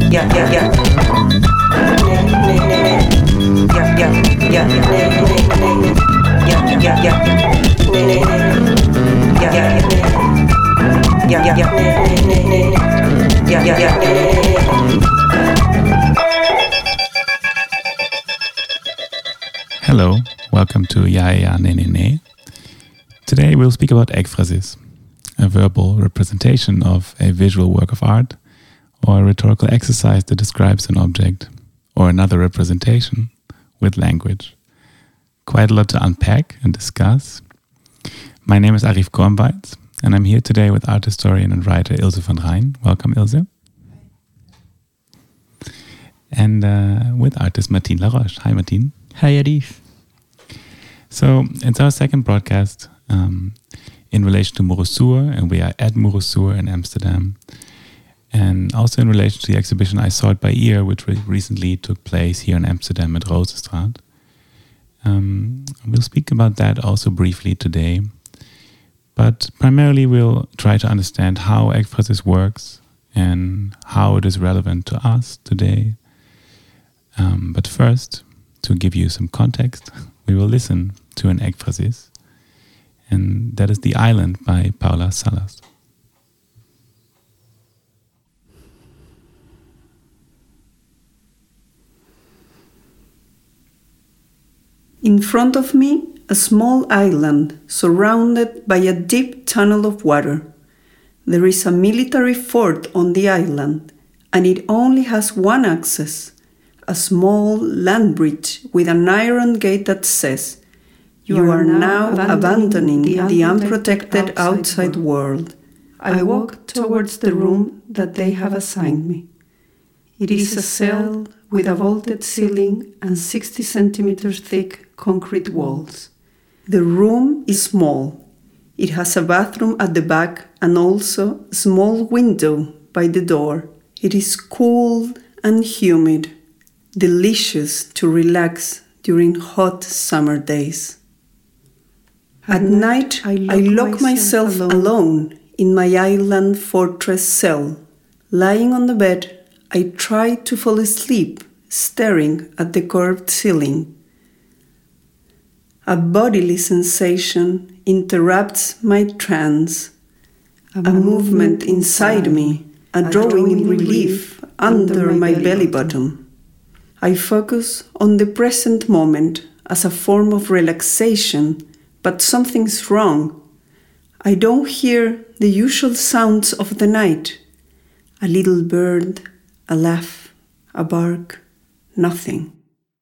Hello, welcome to Ja Ja Ne Ne Ne. Today we'll speak about ekphrasis, a verbal representation of a visual work of art or a rhetorical exercise that describes an object or another representation with language. Quite a lot to unpack and discuss. My name is Arif Kornweitz and I'm here today with art historian and writer Ilse van Rijn. Welcome, Ilse. And with artist Martine Laroche. Hi, Martine. Hi, Arif. So it's our second broadcast in relation to Murosur, and we are at Murosur in Amsterdam. And also in relation to the exhibition I Saw It By Ear, which recently took place here in Amsterdam at Rozenstraat. We'll speak about that also briefly today. But primarily we'll try to understand how ekphrasis works and how it is relevant to us today. But first, to give you some context, we will listen to an ekphrasis, and that is The Island by Paula Salas. In front of me, a small island surrounded by a deep tunnel of water. There is a military fort on the island, and it only has one access, a small land bridge with an iron gate that says, "You are now abandoning the unprotected outside world." I walk towards the room that they have assigned me. It is a cell with a vaulted ceiling and 60 centimeters thick concrete walls. The room is small. It has a bathroom at the back and also a small window by the door. It is cool and humid, delicious to relax during hot summer days. At night, I lock myself alone in my island fortress cell. Lying on the bed, I try to fall asleep, staring at the curved ceiling. A bodily sensation interrupts my trance. A movement inside me, a drawing in relief under my belly button. I focus on the present moment as a form of relaxation, but something's wrong. I don't hear the usual sounds of the night. A little bird, a laugh, a bark, nothing.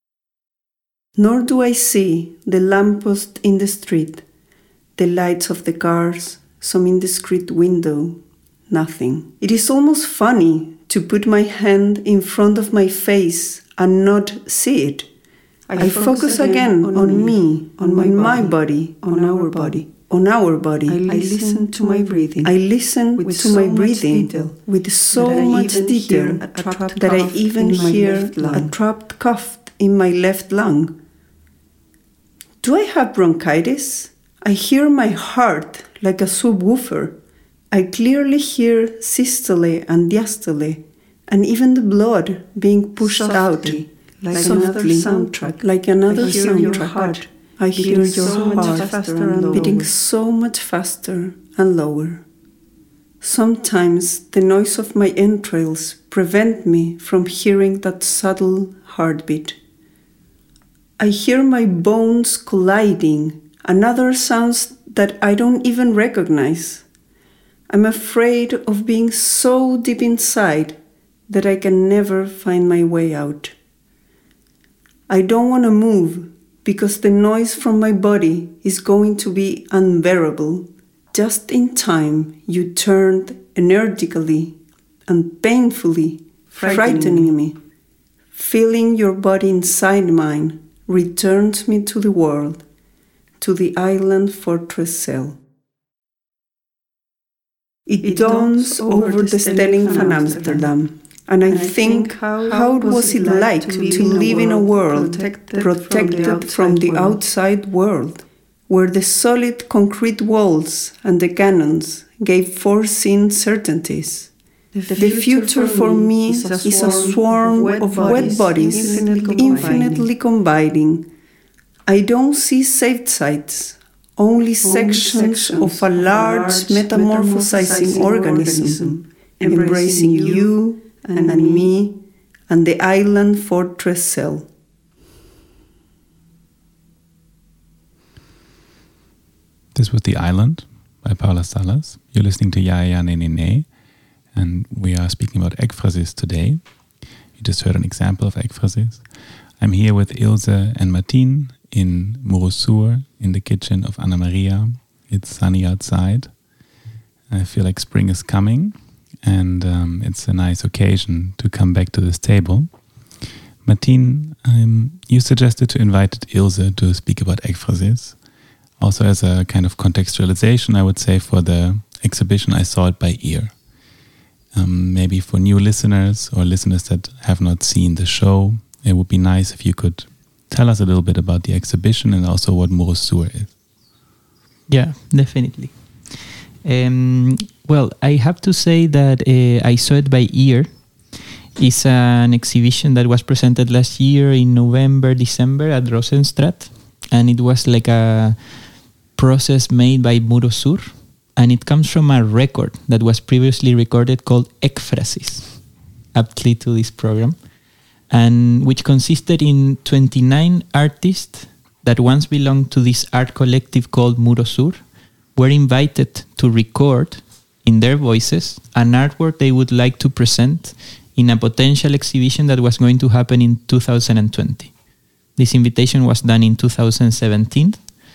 Nor do I see the lamppost in the street, the lights of the cars, some indiscreet window, nothing. It is almost funny to put my hand in front of my face and not see it. I focus again on me, on my body, on our body. I listen to my breathing. I listen to my breathing with so much detail that I even hear a trapped cough in my left lung. Do I have bronchitis? I hear my heart like a subwoofer. I clearly hear systole and diastole, and even the blood being pushed out. Like another soundtrack. I hear your heart beating so much faster and lower. Sometimes the noise of my entrails prevent me from hearing that subtle heartbeat. I hear my bones colliding and other sounds that I don't even recognize. I'm afraid of being so deep inside that I can never find my way out. I don't want to move because the noise from my body is going to be unbearable. Just in time, you turned energetically and painfully, frightening me. Feeling your body inside mine returns me to the world, to the island fortress cell. It dawns over the Stelling van Amsterdam, and I think, how was it like to live in a world protected from the outside world, where the solid concrete walls and the cannons gave foreseen certainties, The future for me is a swarm of wet bodies, infinitely combining. I don't see saved sites, only sections of a large metamorphosizing organism, embracing you and me and the island fortress cell. This was The Island by Paula Salas. You're listening to Ja Ja Ne Ne Ne, and we are speaking about ekphrasis today. You just heard an example of ekphrasis. I'm here with Ilse and Martin in Murosur, in the kitchen of Anna Maria. It's sunny outside. I feel like spring is coming, and it's a nice occasion to come back to this table. Martin, you suggested to invite Ilse to speak about ekphrasis. Also as a kind of contextualization, I would say, for the exhibition, I saw it by ear. Maybe for new listeners or listeners that have not seen the show, it would be nice if you could tell us a little bit about the exhibition and also what Murosur is. Yeah, definitely. Well, I have to say that I saw it by ear. It's an exhibition that was presented last year in November, December at Rosenstraat. And it was like a process made by Murosur. And it comes from a record that was previously recorded called Ekphrasis, aptly to this program, and which consisted in 29 artists that once belonged to this art collective called Murosur, were invited to record in their voices an artwork they would like to present in a potential exhibition that was going to happen in 2020. This invitation was done in 2017,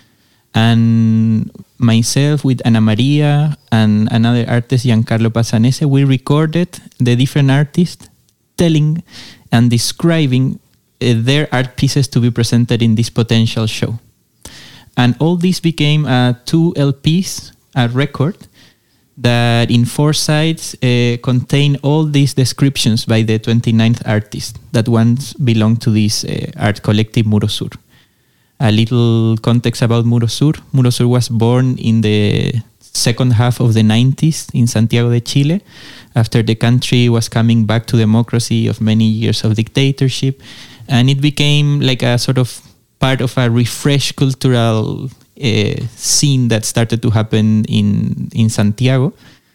and myself with Ana Maria and another artist, Giancarlo Pazzanese, we recorded the different artists telling and describing their art pieces to be presented in this potential show. And all this became 2 LPs, a record, that in 4 sides contain all these descriptions by the 29th artist that once belonged to this art collective Murosur. A little context about Murosur. Murosur was born in the second half of the 90s in Santiago de Chile, after the country was coming back to democracy of many years of dictatorship. And it became like a sort of part of a refreshed cultural scene that started to happen in Santiago.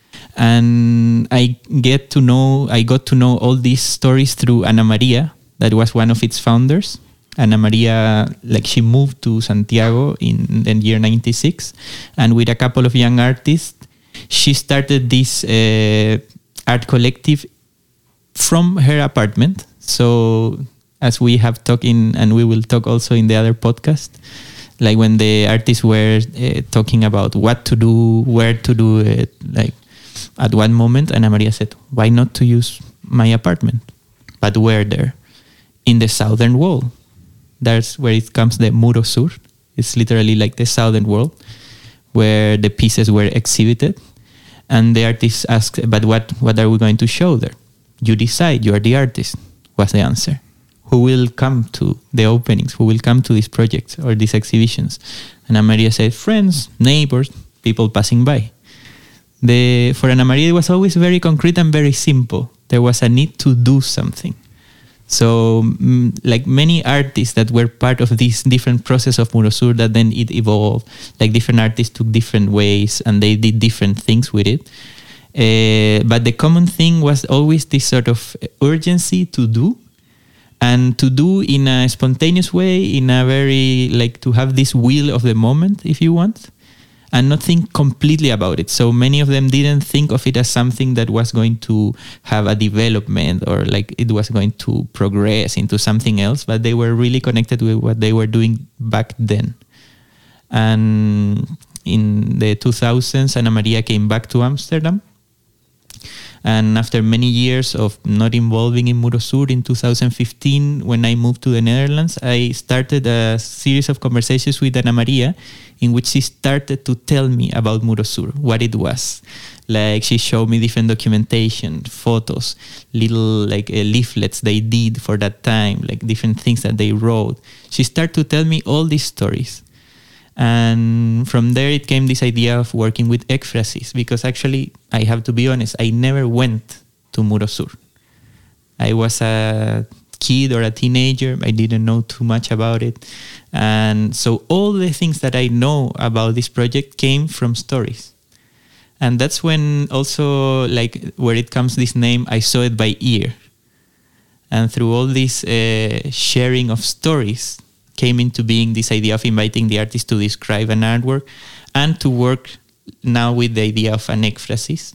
And I got to know all these stories through Ana Maria, that was one of its founders. Ana Maria, she moved to Santiago in the year 96, and with a couple of young artists, she started this art collective from her apartment. So as we have talked and we will talk also in the other podcast, like when the artists were talking about what to do, where to do it, at one moment, Ana Maria said, why not to use my apartment? But where there? In the southern wall. That's where it comes, the Murosur. It's literally like the southern wall where the pieces were exhibited. And the artist asked, but what are we going to show there? You decide, you are the artist, was the answer. Who will come to the openings? Who will come to these projects or these exhibitions? And Ana Maria said, friends, neighbors, people passing by. For Ana Maria, it was always very concrete and very simple. There was a need to do something. So, like many artists that were part of this different process of Murosur, that then it evolved, like different artists took different ways and they did different things with it. But the common thing was always this sort of urgency to do, and to do in a spontaneous way, in a very, to have this will of the moment, if you want, and not think completely about it. So many of them didn't think of it as something that was going to have a development or it was going to progress into something else, but they were really connected with what they were doing back then. And in the 2000s, Ana Maria came back to Amsterdam. And after many years of not involving in Murosur, in 2015, when I moved to the Netherlands, I started a series of conversations with Ana Maria in which she started to tell me about Murosur, what it was. She showed me different documentation, photos, little leaflets they did for that time, different things that they wrote. She started to tell me all these stories. And from there it came this idea of working with ekphrasis, because actually, I have to be honest, I never went to Murosur. I was a kid or a teenager. I didn't know too much about it. And so all the things that I know about this project came from stories. And that's when also, like, where it comes this name, I saw it by ear. And through all this sharing of stories came into being this idea of inviting the artist to describe an artwork and to work now with the idea of an ekphrasis.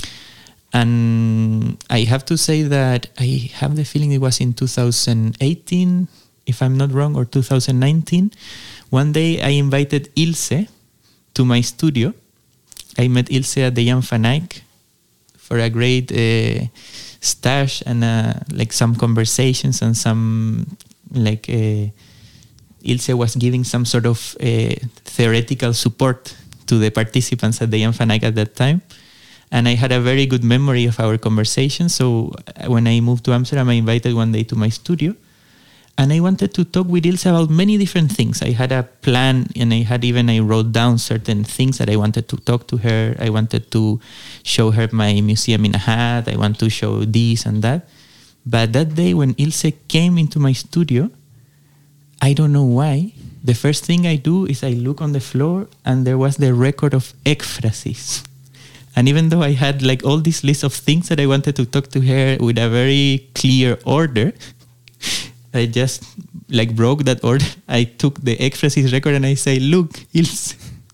And I have to say that I have the feeling it was in 2018, if I'm not wrong, or 2019. One day I invited Ilse to my studio. I met Ilse at the Jan van Eyck for a great stash and like some conversations and some like Ilse was giving some sort of theoretical support to the participants at the Jan van Eyck at that time. And I had a very good memory of our conversation. So when I moved to Amsterdam, I invited one day to my studio. And I wanted to talk with Ilse about many different things. I had a plan, and I wrote down certain things that I wanted to talk to her. I wanted to show her my museum in a hat. I want to show this and that. But that day when Ilse came into my studio, I don't know why, the first thing I do is I look on the floor and there was the record of ekphrasis. And even though I had like all this list of things that I wanted to talk to her with a very clear order, I just like broke that order. I took the ekphrasis record and I say, look, Ilse.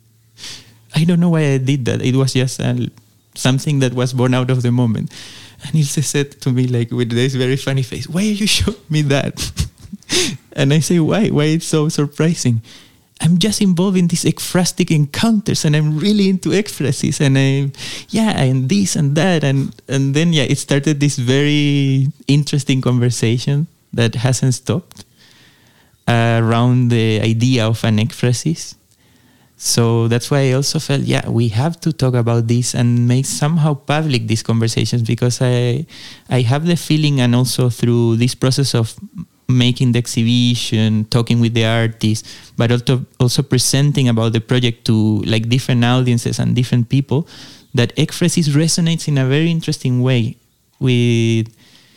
I don't know why I did that. It was just something that was born out of the moment. And Ilse said to me like with this very funny face, why are you showing me that? And I say, why? Why it's so surprising? I'm just involved in these ekphrastic encounters and I'm really into ekphrasis and and this and that. And then, it started this very interesting conversation that hasn't stopped around the idea of an ekphrasis. So that's why I also felt, we have to talk about this and make somehow public these conversations, because I have the feeling, and also through this process of making the exhibition, talking with the artists, but also presenting about the project to like different audiences and different people, that ekphrasis resonates in a very interesting way with,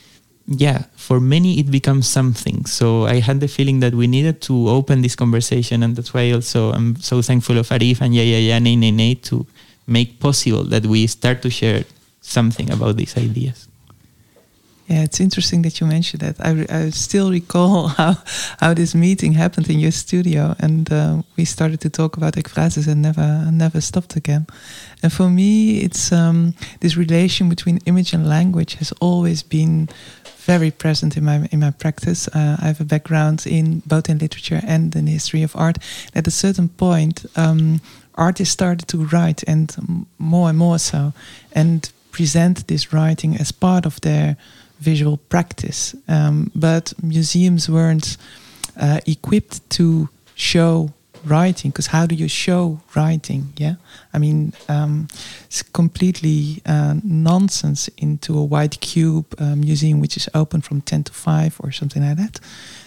for many it becomes something. So I had the feeling that we needed to open this conversation, and that's why also I'm so thankful of Arif and Nene to make possible that we start to share something about these ideas. Yeah, it's interesting that you mentioned that. I still recall how this meeting happened in your studio, and we started to talk about ekphrasis and never stopped again. And for me, it's this relation between image and language has always been very present in my practice. I have a background in both in literature and in the history of art. At a certain point, artists started to write, and more so, and present this writing as part of their visual practice, but museums weren't equipped to show writing, because how do you show writing? It's completely nonsense into a white cube museum which is open from 10 to 5 or something like that.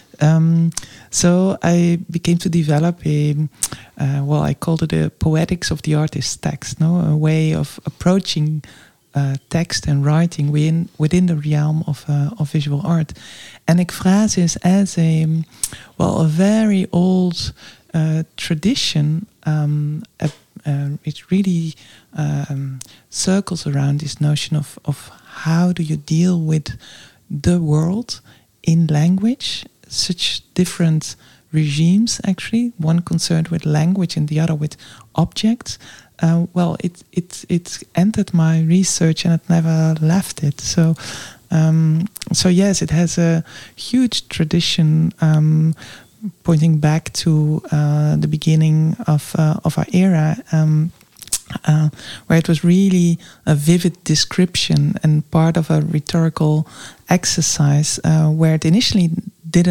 So I became to develop I called it a poetics of the artist's text, a way of approaching text and writing within the realm of visual art. And ekphrasis as a very old tradition, it really circles around this notion of how do you deal with the world in language, such different regimes actually, one concerned with language and the other with objects. It entered my research and it never left it. So yes, it has a huge tradition pointing back to the beginning of our era, where it was really a vivid description and part of a rhetorical exercise, where it initially did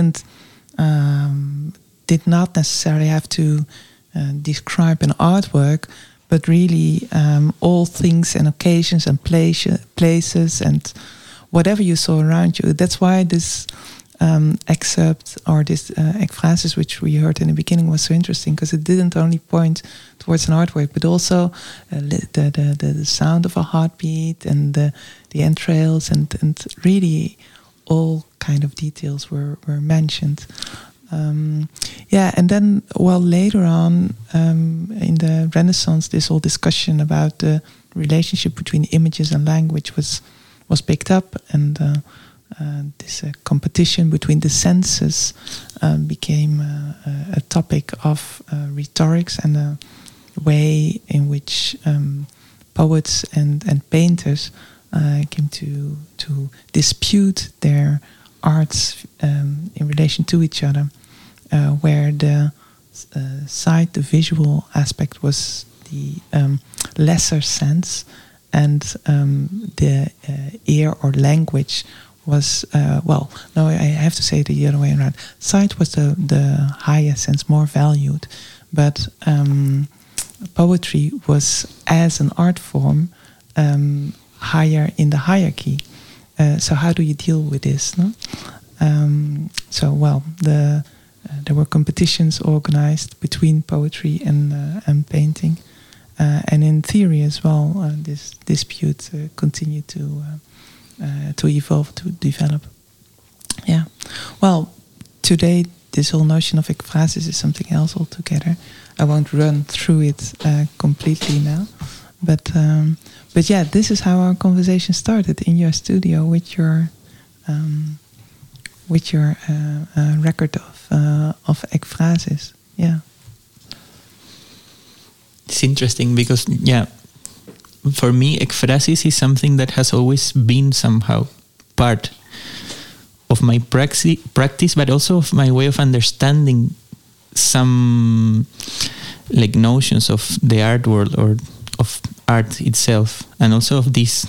not necessarily have to describe an artwork, but really all things and occasions and places and whatever you saw around you. That's why this excerpt or this ekphrasis, which we heard in the beginning, was so interesting because it didn't only point towards an artwork, but also the sound of a heartbeat and the entrails and really all kind of details were mentioned. And then later on in the Renaissance, this whole discussion about the relationship between images and language was picked up, and this competition between the senses became a topic of rhetorics and a way in which poets and painters came to dispute their arts in relation to each other, where the sight, the visual aspect, was the lesser sense, and the ear or language was, I have to say it the other way around. Sight was the higher sense, more valued, but poetry was, as an art form, higher in the hierarchy. So how do you deal with this? No? There were competitions organized between poetry and painting, and in theory as well. This dispute continued to evolve, to develop. Yeah. Well, today this whole notion of ekphrasis is something else altogether. I won't run through it completely now, but yeah, this is how our conversation started in your studio with your record of ekphrasis. Yeah. It's interesting because, for me, ekphrasis is something that has always been somehow part of my practice, but also of my way of understanding some notions of the art world or of art itself, and also of this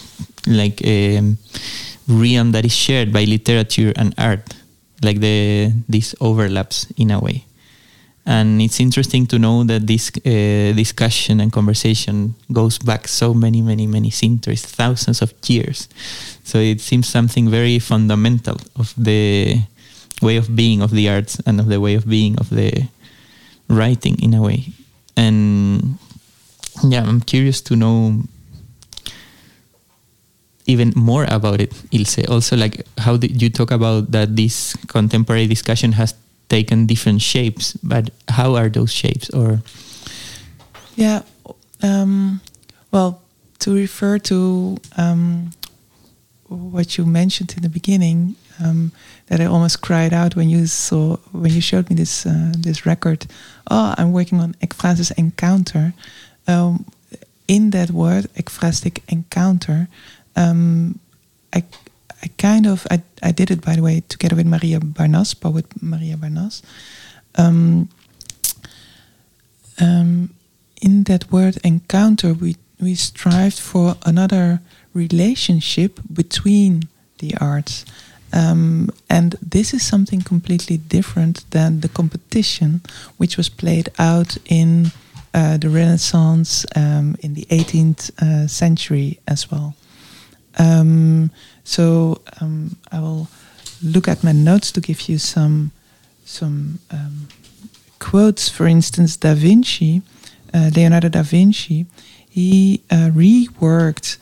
realm that is shared by literature and art, these overlaps in a way. And it's interesting to know that this discussion and conversation goes back so many centuries, thousands of years. So it seems something very fundamental of the way of being of the arts and of the way of being of the writing in a way. And I'm curious to know even more about it, Ilse. Also, how did you talk about that this contemporary discussion has taken different shapes, but how are those shapes? Or to refer to what you mentioned in the beginning, that I almost cried out when you showed me this record. I'm working on ekphrasis encounter. In that word, ekphrastic encounter, I did it, by the way, together with Maria Barnas, poet Maria Barnas. In that word encounter, we strived for another relationship between the arts. And this is something completely different than the competition, which was played out in the Renaissance, in the 18th century as well. I will look at my notes to give you some quotes. For instance, Leonardo da Vinci, he reworked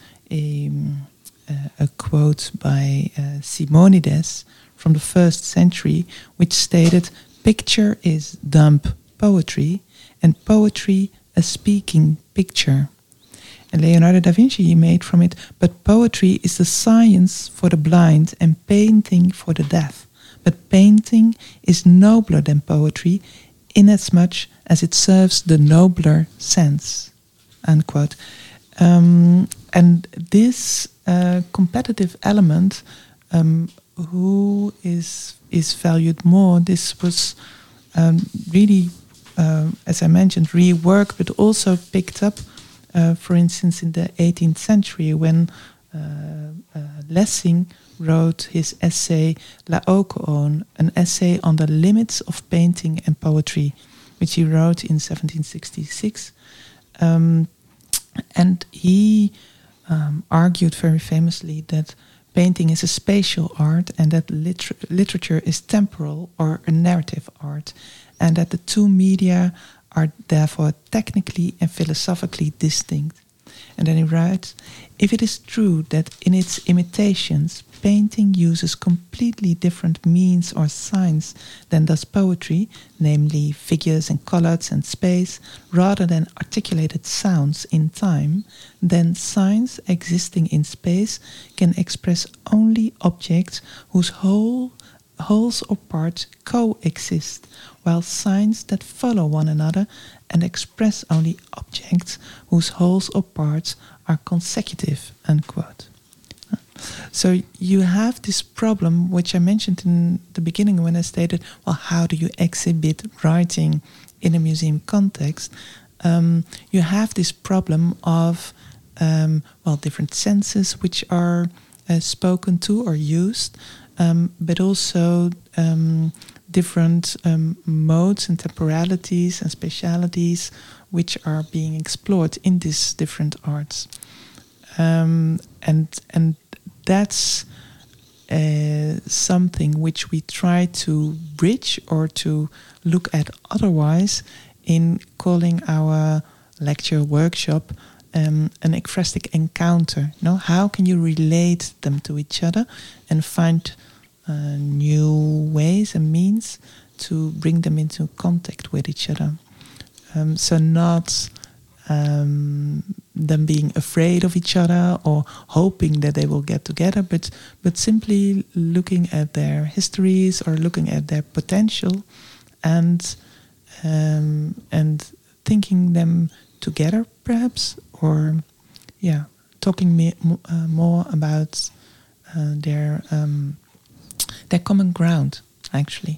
a quote by Simonides from the 1st century, which stated, "Picture is dumb poetry, and poetry a speaking picture." And Leonardo da Vinci, he made from it, "But poetry is the science for the blind and painting for the deaf. But painting is nobler than poetry, inasmuch as it serves the nobler sense." Unquote. And this competitive element, who is valued more, this was really, as I mentioned, reworked, but also picked up, for instance, in the 18th century, when Lessing wrote his essay Laocoon, an essay on the limits of painting and poetry, which he wrote in 1766. And he argued very famously that painting is a spatial art, and that literature is temporal or a narrative art, and that the two media are therefore technically and philosophically distinct. And then he writes, if it is true that in its imitations painting uses completely different means or signs than does poetry, namely figures and colors and space, rather than articulated sounds in time, then signs existing in space can express only objects whose wholes or parts coexist, while signs that follow one another and express only objects whose wholes or parts are consecutive, unquote. So you have this problem, which I mentioned in the beginning when I stated, well, how do you exhibit writing in a museum context? You have this problem of, different senses which are spoken to or used, but also different modes and temporalities and spatialities which are being explored in these different arts. And that's something which we try to bridge or to look at otherwise in calling our lecture workshop an ekphrastic encounter. How can you relate them to each other and find new ways and means to bring them into contact with each other? So not them being afraid of each other or hoping that they will get together, but simply looking at their histories or looking at their potential and thinking them together, perhaps, or talking more about their common ground, actually.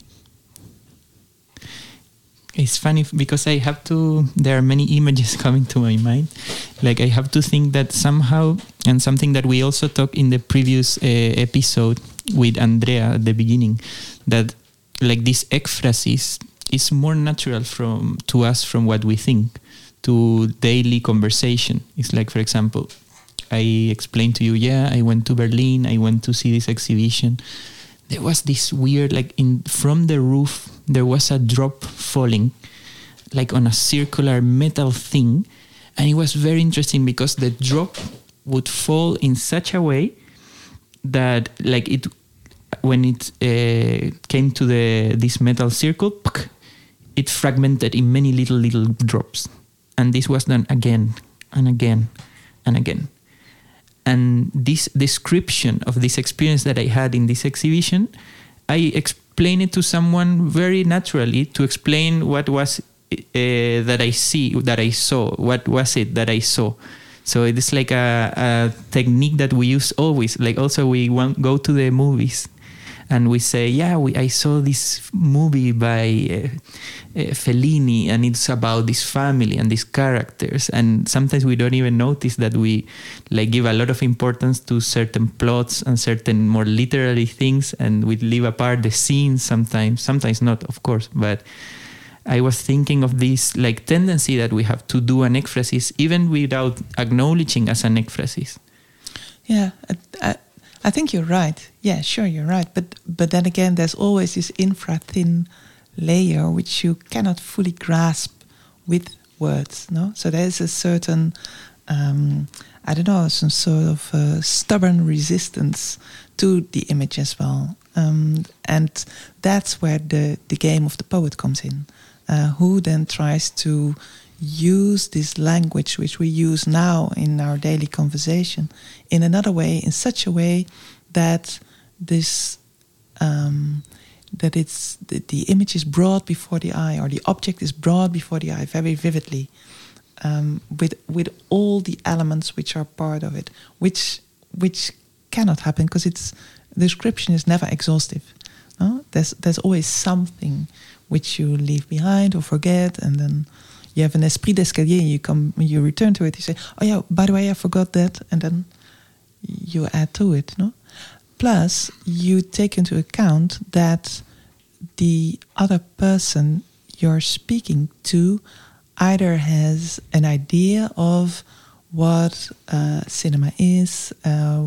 It's funny because there are many images coming to my mind. Like I have to think that somehow, and something that we also talked in the previous episode with Andrea at the beginning, that like this ekphrasis is more natural to us from what we think, to daily conversation. It's like, for example, I explained to you, I went to Berlin, I went to see this exhibition. There was this weird, from the roof, there was a drop falling, like on a circular metal thing. And it was very interesting because the drop would fall in such a way that, when it came to this metal circle, it fragmented in many little drops. And this was done again and again and again. And this description of this experience that I had in this exhibition, I explained it to someone very naturally to explain what was that I saw. What was it that I saw? So it is like a technique that we use always. Like also we go to the movies and we say, I saw this movie by Fellini, and it's about this family and these characters. And sometimes we don't even notice that we give a lot of importance to certain plots and certain more literary things, and we leave apart the scenes sometimes not, of course. But I was thinking of this tendency that we have to do an ekphrasis even without acknowledging as an ekphrasis. Yeah, I think you're right. Yeah, sure, you're right. But then again, there's always this infra-thin layer which you cannot fully grasp with words. No, so there's a certain, some sort of stubborn resistance to the image as well, and that's where the game of the poet comes in, who then tries to use this language which we use now in our daily conversation in another way, in such a way that this that it's the image is brought before the eye, or the object is brought before the eye very vividly, with all the elements which are part of it, which cannot happen because the description is never exhaustive. No? There's always something which you leave behind or forget, and then you have an esprit d'escalier. You return to it. You say, "Oh yeah, by the way, I forgot that," and then you add to it. No, plus you take into account that the other person you're speaking to either has an idea of what cinema is,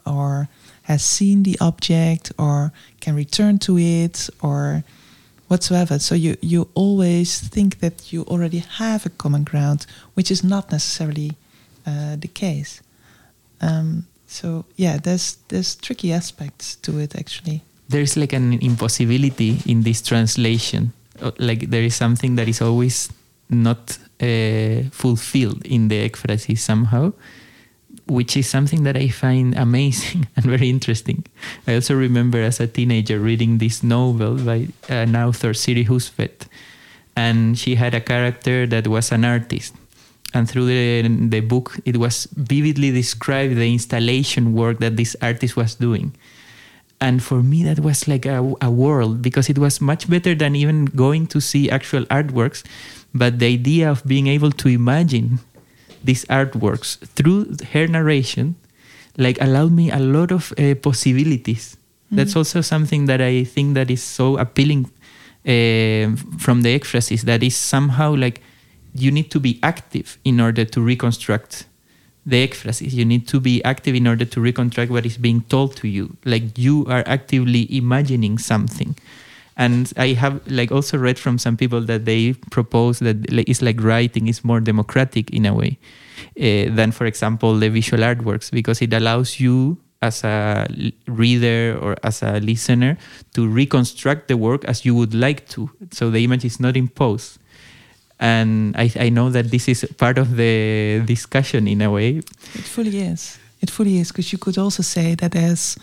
or has seen the object or can return to it or whatsoever. So you always think that you already have a common ground, which is not necessarily the case. So yeah, there's tricky aspects to it actually. There's like an impossibility in this translation. Like there is something that is always not fulfilled in the ekphrasis somehow, which is something that I find amazing and very interesting. I also remember as a teenager reading this novel by an author, Siri Husvet, and she had a character that was an artist. And through the book, it was vividly described the installation work that this artist was doing. And for me, that was like a world, because it was much better than even going to see actual artworks. But the idea of being able to imagine these artworks through her narration, like, allowed me a lot of possibilities. Mm. That's also something that I think that is so appealing from the ekphrasis, that is somehow like you need to be active in order to reconstruct the ekphrasis. You need to be active in order to reconstruct what is being told to you. Like you are actively imagining something. And I have like also read from some people that they propose that it's like writing is more democratic in a way than, for example, the visual artworks, because it allows you as a reader or as a listener to reconstruct the work as you would like to. So the image is not imposed. And I know that this is part of the discussion in a way. It fully is. It fully is, because you could also say that as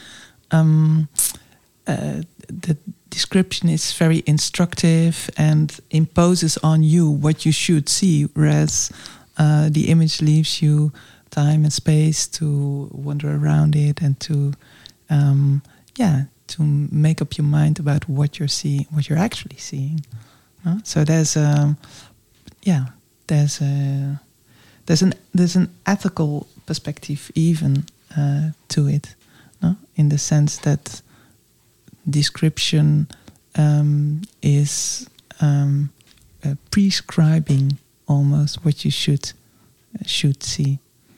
the description is very instructive and imposes on you what you should see, whereas the image leaves you time and space to wander around it and to make up your mind about what you're seeing, what you're actually seeing. So there's an ethical perspective even to it, in the sense that description is prescribing almost what you should see.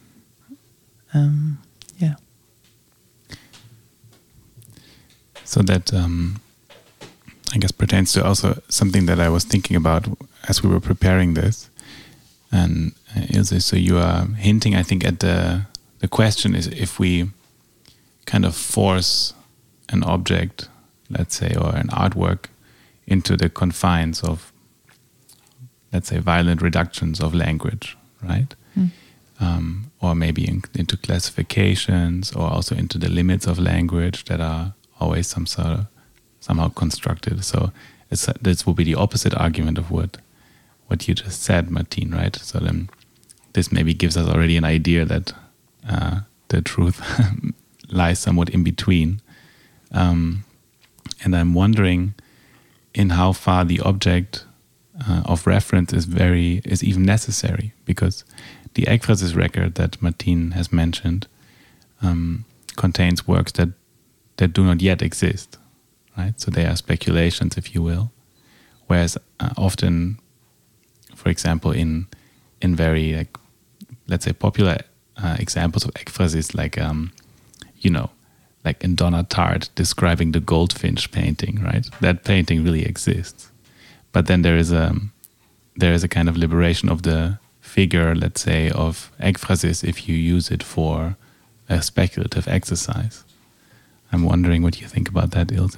So that I guess pertains to also something that I was thinking about as we were preparing this. And Ilse, so you are hinting, I think, at the question is if we kind of force an object, let's say, or an artwork into the confines of, let's say, violent reductions of language, right? Or maybe into classifications, or also into the limits of language that are always somehow constructed. So this will be the opposite argument of what you just said, Martine, right? So then this maybe gives us already an idea that the truth lies somewhat in between. And I'm wondering in how far the object of reference is even necessary, because the ekphrasis record that Martine has mentioned contains works that do not yet exist, right? So they are speculations, if you will. Whereas often, for example, in very, like, let's say, popular examples of ekphrasis, like like in Donna Tartt describing the goldfinch painting, right? That painting really exists, but then there is a kind of liberation of the figure, let's say, of ekphrasis if you use it for a speculative exercise. I'm wondering what you think about that, Ilse.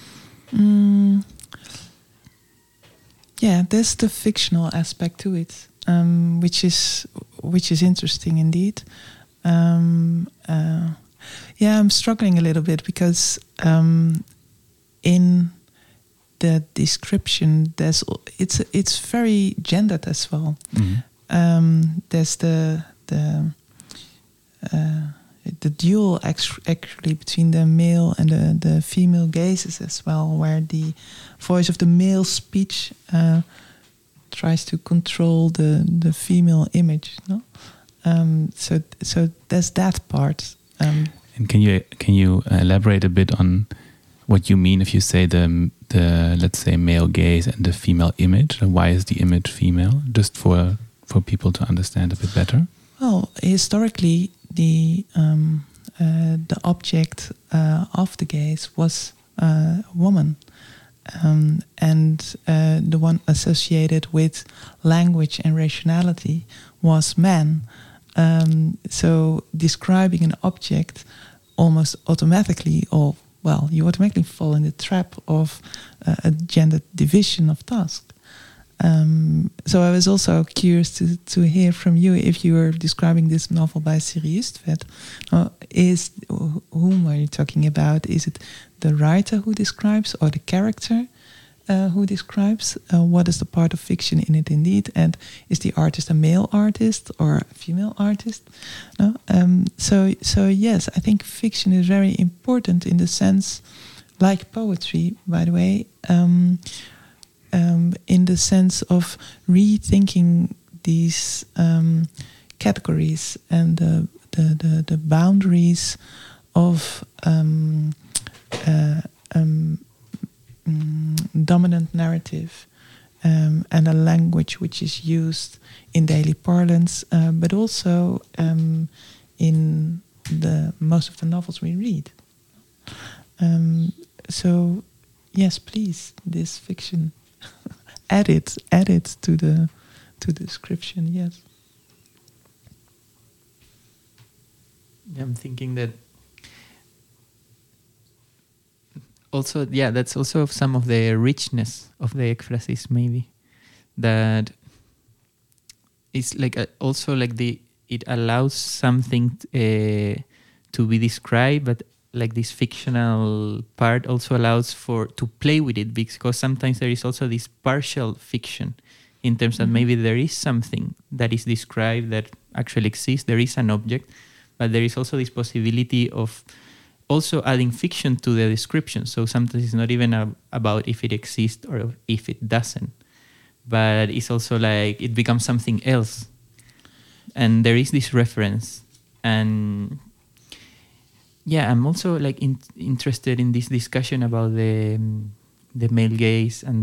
Yeah, there's the fictional aspect to it, which is interesting indeed. I'm struggling a little bit because in the description, it's very gendered as well. Mm-hmm. There's the dual actually between the male and the female gazes as well, where the voice of the male speech tries to control the female image. No, so there's that part. And can you elaborate a bit on what you mean if you say the let's say male gaze and the female image? Why is the image female? Just for people to understand a bit better. Well, historically, the the object of the gaze was a woman, and the one associated with language and rationality was man. So describing an object almost automatically, you automatically fall in the trap of a gender division of task. So I was also curious to hear from you, if you were describing this novel by Siri Hustvedt, whom are you talking about? Is it the writer who describes, or the character who describes? What is the part of fiction in it indeed? And is the artist a male artist or a female artist? No? So yes, I think fiction is very important in the sense, like poetry, by the way, in the sense of rethinking these categories and the boundaries of dominant narrative and a language which is used in daily parlance, but also in most of the novels we read. So yes, please, this fiction. add it to the description. Yes. I'm thinking that also, that's also some of the richness of the ekphrasis, maybe, that it's like also like it allows something to be described, but like this fictional part also allows to play with it, because sometimes there is also this partial fiction in terms that maybe there is something that is described that actually exists, there is an object, but there is also this possibility of also adding fiction to the description. So sometimes it's not even about if it exists or if it doesn't, but it's also like it becomes something else. And there is this reference. And I'm also like interested in this discussion about the male gaze and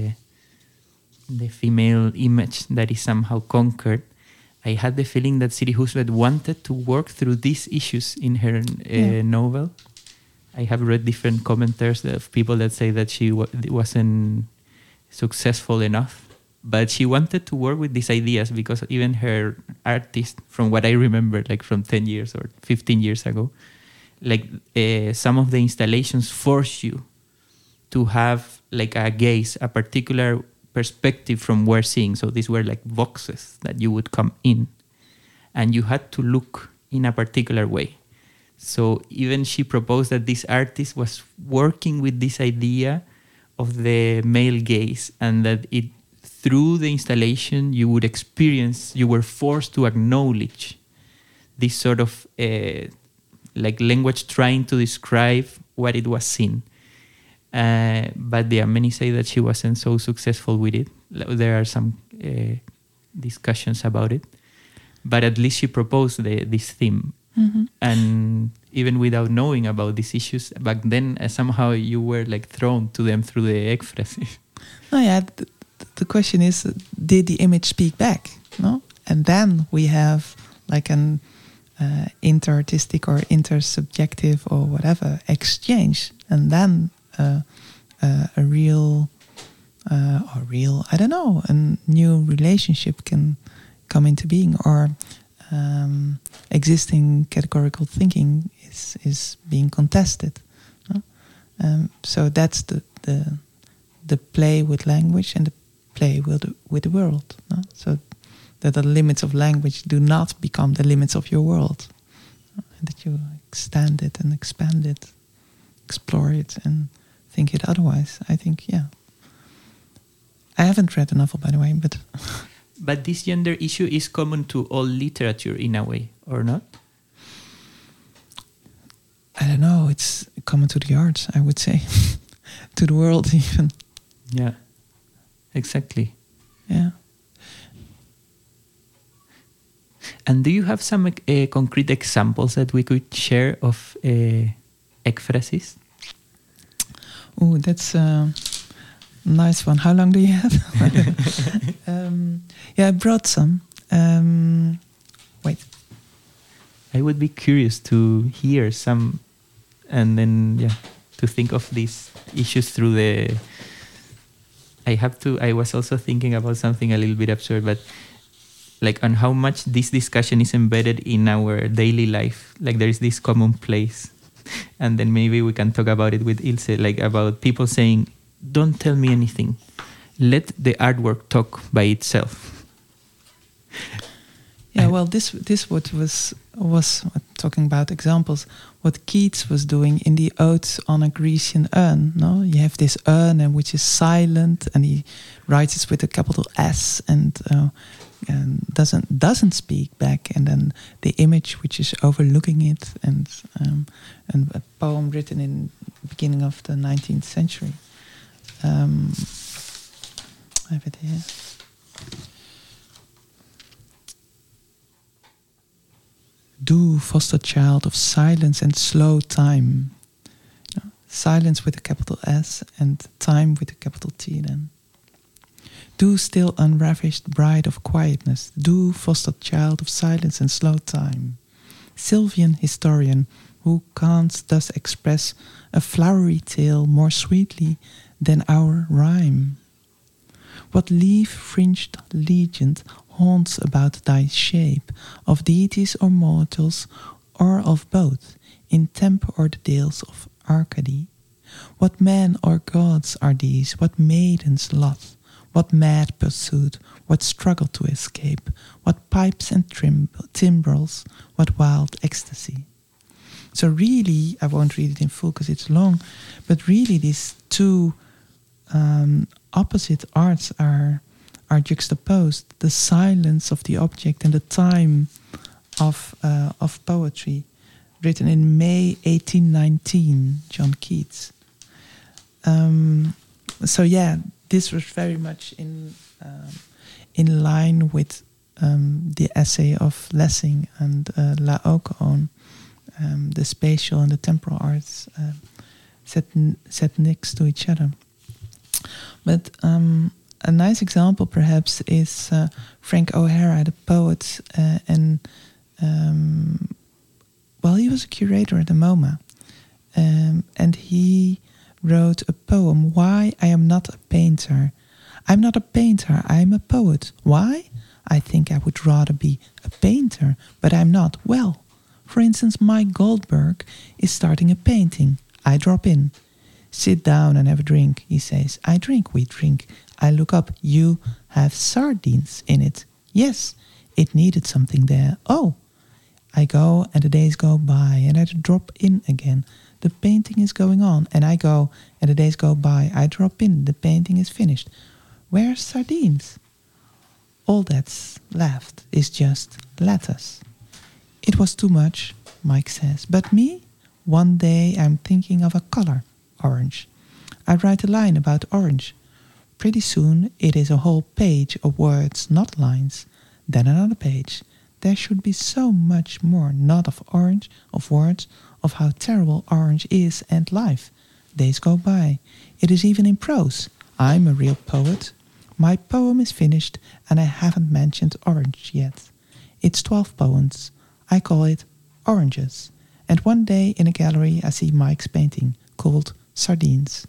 the female image that is somehow conquered. I had the feeling that Siri Hustvedt wanted to work through these issues in her novel. I have read different commenters of people that say that she wasn't successful enough, but she wanted to work with these ideas, because even her artist, from what I remember, like from 10 years or 15 years ago, like some of the installations force you to have like a gaze, a particular perspective from where seeing. So these were like boxes that you would come in and you had to look in a particular way. So even she proposed that this artist was working with this idea of the male gaze, and that through the installation you were forced to acknowledge this sort of like language trying to describe what it was seen. But many say that she wasn't so successful with it. There are some discussions about it. But at least she proposed this theme. Mm-hmm. And even without knowing about these issues, back then somehow you were like thrown to them through the ekphrasis. Oh yeah, the question is, did the image speak back? No? And then we have like an inter-artistic or intersubjective or whatever exchange. And then a real, I don't know, a new relationship can come into being, or existing categorical thinking is being contested. No? So that's the play with language and the play with the world. No? So that the limits of language do not become the limits of your world. And that you extend it and expand it, explore it and think it otherwise. I think, yeah. I haven't read the novel, by the way, but... But this gender issue is common to all literature in a way, or not? I don't know. It's common to the arts, I would say. To the world, even. Yeah, exactly. Yeah. And do you have some concrete examples that we could share of ekphrasis? Oh, that's a nice one. How long do you have? I brought some. Wait. I would be curious to hear some, and then to think of these issues through the. I was also thinking about something a little bit absurd, but like on how much this discussion is embedded in our daily life. Like there is this common place, and then maybe we can talk about it with Ilse, like about people saying, "Don't tell me anything. Let the artwork talk by itself." Yeah, well, this what was talking about examples. What Keats was doing in the Ode on a Grecian Urn. No, you have this urn and which is silent, and he writes it with a capital S and doesn't speak back, and then the image which is overlooking it, and a poem written in the beginning of the 19th century. I have it here. Do, foster child of silence and slow time. Silence with a capital S and time with a capital T then. Do, still unravished bride of quietness. Do, foster child of silence and slow time. Sylvian historian, who can't thus express a flowery tale more sweetly than our rhyme. What leaf-fringed legend haunts about thy shape, of deities or mortals, or of both, in Tempe or the dales of Arcady? What men or gods are these? What maiden's lot? What mad pursuit? What struggle to escape? What pipes and timbrels? What wild ecstasy? So really, I won't read it in full because it's long, but really these two opposite arts are juxtaposed: the silence of the object and the time of poetry, written in May 1819, John Keats. So yeah, this was very much in line with the essay of Lessing and Laocoon on the spatial and the temporal arts set next to each other. But a nice example, perhaps, is Frank O'Hara, the poet, and he was a curator at the MoMA, and he wrote a poem, "Why I Am Not a Painter. I'm not a painter, I'm a poet. Why? I think I would rather be a painter, but I'm not. Well, for instance, Mike Goldberg is starting a painting. I drop in. Sit down and have a drink," he says. I drink, we drink. I look up. You have sardines in it. Yes, it needed something there. Oh, I go and the days go by and I drop in again. The painting is going on and I go and the days go by. I drop in. The painting is finished. Where's sardines? All that's left is just letters. It was too much, Mike says. But me? One day I'm thinking of a color, orange. I write a line about orange. Pretty soon it is a whole page of words, not lines. Then another page. There should be so much more, not of orange, of words, of how terrible orange is and life. Days go by. It is even in prose. I'm a real poet. My poem is finished and I haven't mentioned orange yet. It's 12 poems. I call it Oranges. And one day in a gallery I see Mike's painting called Sardines.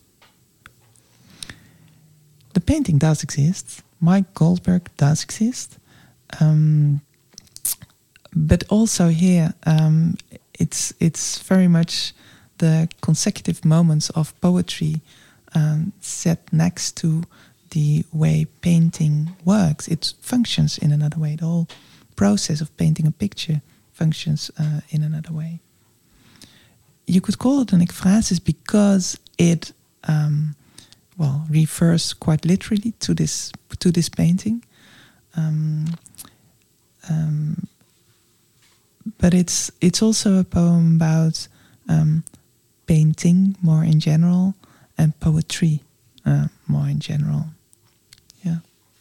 The painting does exist. Mike Goldberg does exist. But also here, it's very much the consecutive moments of poetry set next to the way painting works. It functions in another way. The whole process of painting a picture functions in another way. You could call it an ekphrasis because it refers quite literally to this painting. But it's also a poem about painting more in general and poetry more in general. Yeah.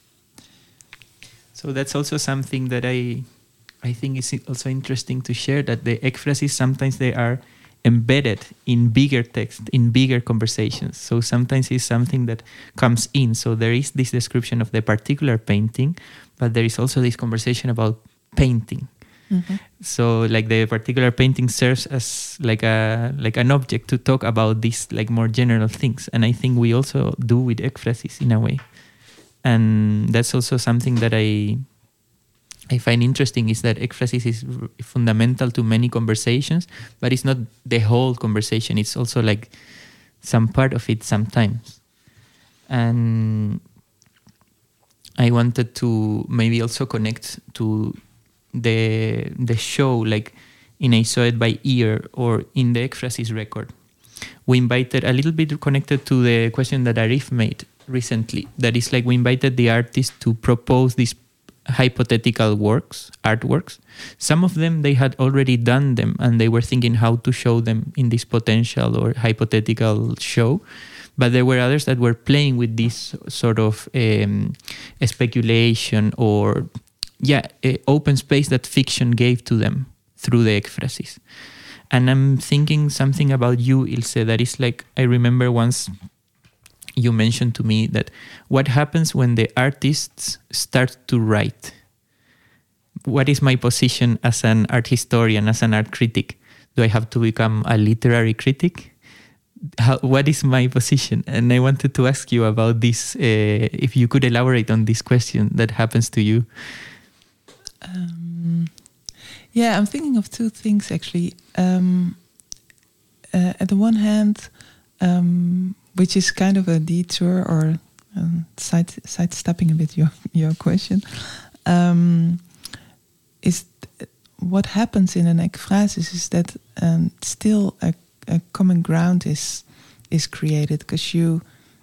So that's also something that I think is also interesting to share, that the ekphrasis sometimes they are embedded in bigger text, in bigger conversations. So sometimes it's something that comes in. So there is this description of the particular painting, but there is also this conversation about painting. So like the particular painting serves as like an object to talk about these like more general things. And I think we also do with ekphrasis in a way. And that's also something that I find interesting, is that ekphrasis is fundamental to many conversations, but it's not the whole conversation. It's also like some part of it sometimes. And I wanted to maybe also connect to the show, like in I Saw It by Ear or in the ekphrasis record. We invited, a little bit connected to the question that Arif made recently, that is like we invited the artist to propose these hypothetical artworks. Some of them they had already done them and they were thinking how to show them in this potential or hypothetical show. But there were others that were playing with this sort of speculation or open space that fiction gave to them through the ekphrasis. And I'm thinking something about you, Ilse, that is like, I remember once you mentioned to me that what happens when the artists start to write? What is my position as an art historian, as an art critic? Do I have to become a literary critic? What is my position? And I wanted to ask you about this, if you could elaborate on this question that happens to you. I'm thinking of two things actually. At the one hand, which is kind of a detour or sidestepping a bit your question, is what happens in an ekphrasis is that still a common ground is created, because you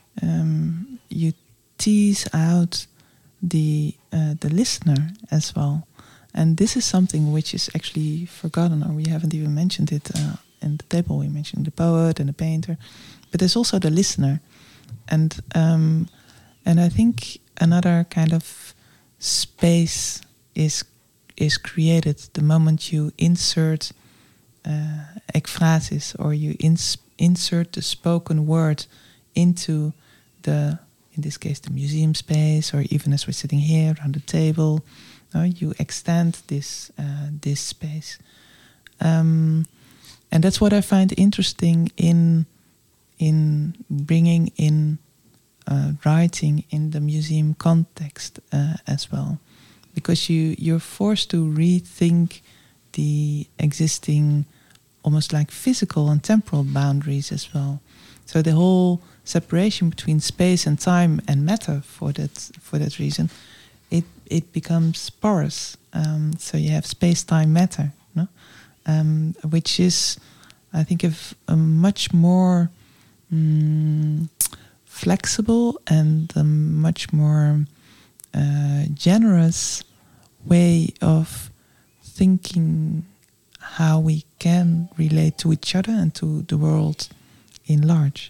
tease out the listener as well. And this is something which is actually forgotten, or we haven't even mentioned it in the table. We mentioned the poet and the painter, but there's also the listener, and I think another kind of space is created the moment you insert ekphrasis, or you insert the spoken word into in this case, the museum space, or even as we're sitting here around the table. You extend this space, and that's what I find interesting in bringing in writing in the museum context as well, because you're forced to rethink the existing, almost like physical and temporal boundaries as well. So the whole separation between space and time and matter, for that reason, it becomes porous. So you have space-time matter, no? Which is, I think, a much more flexible and a much more generous way of thinking how we can relate to each other and to the world in large.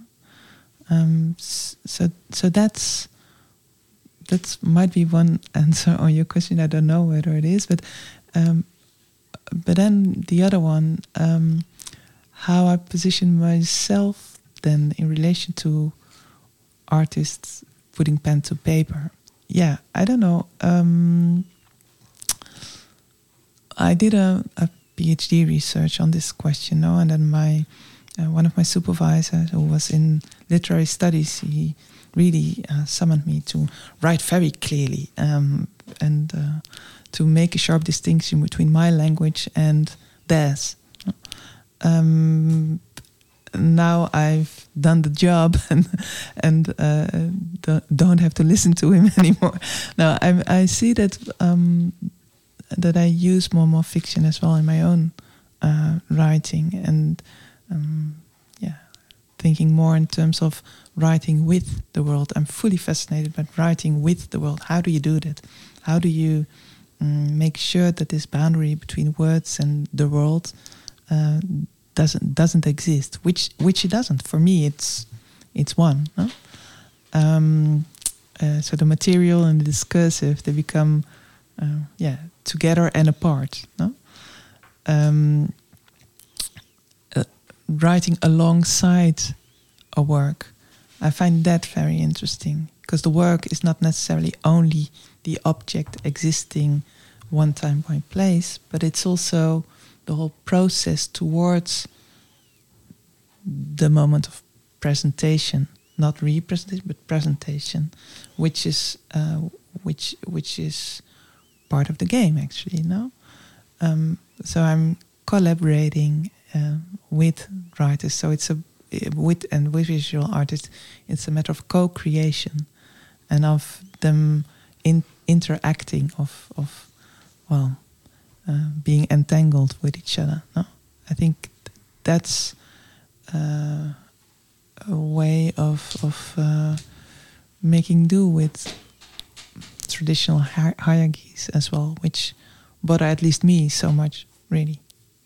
So that might be one answer on your question. I don't know whether it is, but then the other one, how I position myself then in relation to artists putting pen to paper. Yeah, I don't know. I did a PhD research on this question, and then one of my supervisors, who was in literary studies, he really summoned me to write very clearly and to make a sharp distinction between my language and theirs. Now I've done the job and don't have to listen to him anymore. Now I see that that I use more and more fiction as well in my own writing, and thinking more in terms of writing with the world. I'm fully fascinated by writing with the world. How do you do that? How do you make sure that this boundary between words and the world doesn't exist? Which it doesn't. For me, it's one. No? So the material and the discursive, they become together and apart. No? Writing alongside a work, I find that very interesting, because the work is not necessarily only the object existing one time, one place, but it's also the whole process towards the moment of presentation, not representation, but presentation, which is which is part of the game, actually. No, so I'm collaborating with writers. So it's with visual artists. It's a matter of co-creation and of them interacting, of being entangled with each other. No, I think that's a way of making do with traditional hierarchies as well, which bother at least me so much, really.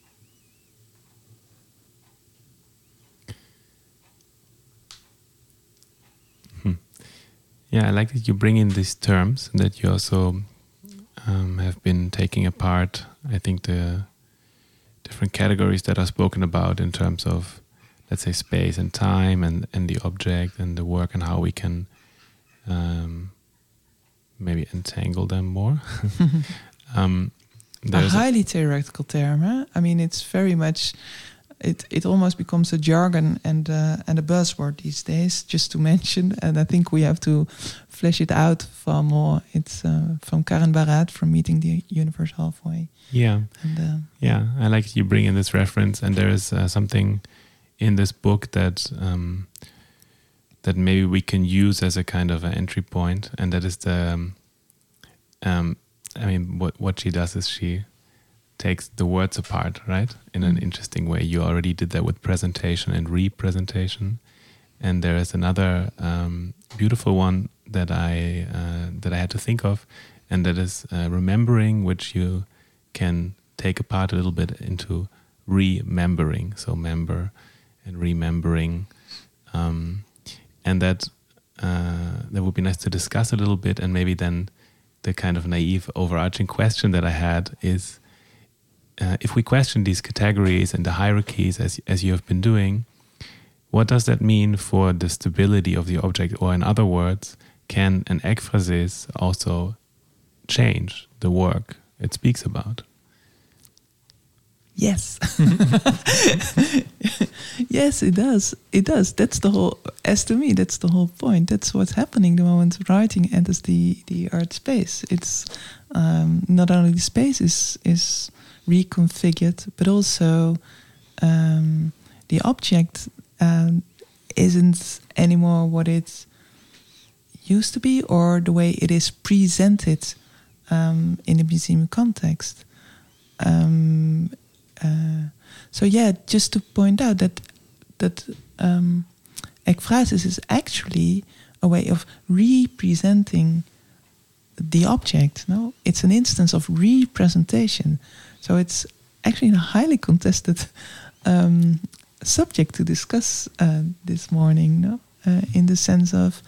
Yeah, I like that you bring in these terms, that you also have been taking apart, I think, the different categories that are spoken about in terms of, let's say, space and time and the object and the work, and how we can maybe entangle them more. A highly theoretical term, huh? I mean, it's very much... It almost becomes a jargon and a buzzword these days, just to mention. And I think we have to flesh it out far more. It's from Karen Barat, from Meeting the Universe Halfway. Yeah, and, I like you bring in this reference, and there is something in this book that that maybe we can use as a kind of an entry point, and that is the. I mean, what she does is she takes the words apart, right, in an interesting way. You already did that with presentation and representation, and there is another beautiful one that I had to think of, and that is remembering, which you can take apart a little bit into remembering. So member and remembering, and that would be nice to discuss a little bit. And maybe then the kind of naive overarching question that I had is, if we question these categories and the hierarchies as you have been doing, what does that mean for the stability of the object? Or in other words, can an ekphrasis also change the work it speaks about? Yes. Yes, it does. It does. That's the whole, as to me, that's the whole point. That's what's happening the moment writing enters the art space. It's not only the space is reconfigured, but also the object isn't anymore what it used to be, or the way it is presented in a museum context. So yeah, just to point out that ekphrasis is actually a way of representing the object. No, it's an instance of representation. So it's actually a highly contested subject to discuss this morning. No, in the sense of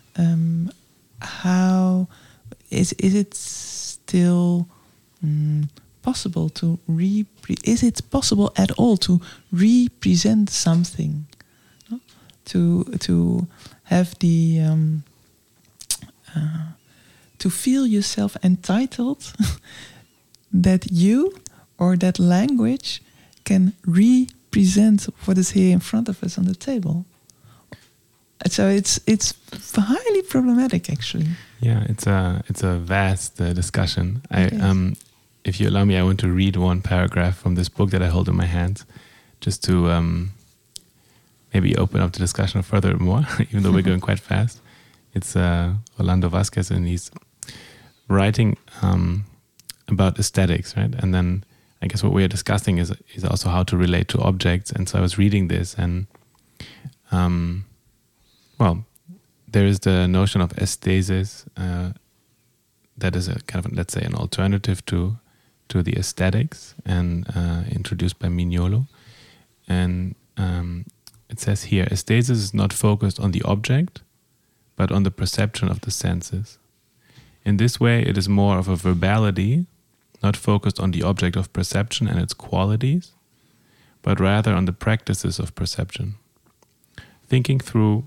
how is it still possible to is it possible at all to represent something, no? to have the to feel yourself entitled that you or that language can represent what is here in front of us on the table. So it's highly problematic, actually. Yeah, it's a vast discussion. If you allow me, I want to read one paragraph from this book that I hold in my hands, just to maybe open up the discussion furthermore, even though we're going quite fast. It's Orlando Vasquez, and he's writing about aesthetics, right? And then I guess what we are discussing is also how to relate to objects. And so I was reading this, and well, there is the notion of aesthesis that is a kind of, let's say, an alternative to the aesthetics, and introduced by Mignolo. And it says here, aesthesis is not focused on the object, but on the perception of the senses. In this way, it is more of a verbality, not focused on the object of perception and its qualities, but rather on the practices of perception. Thinking through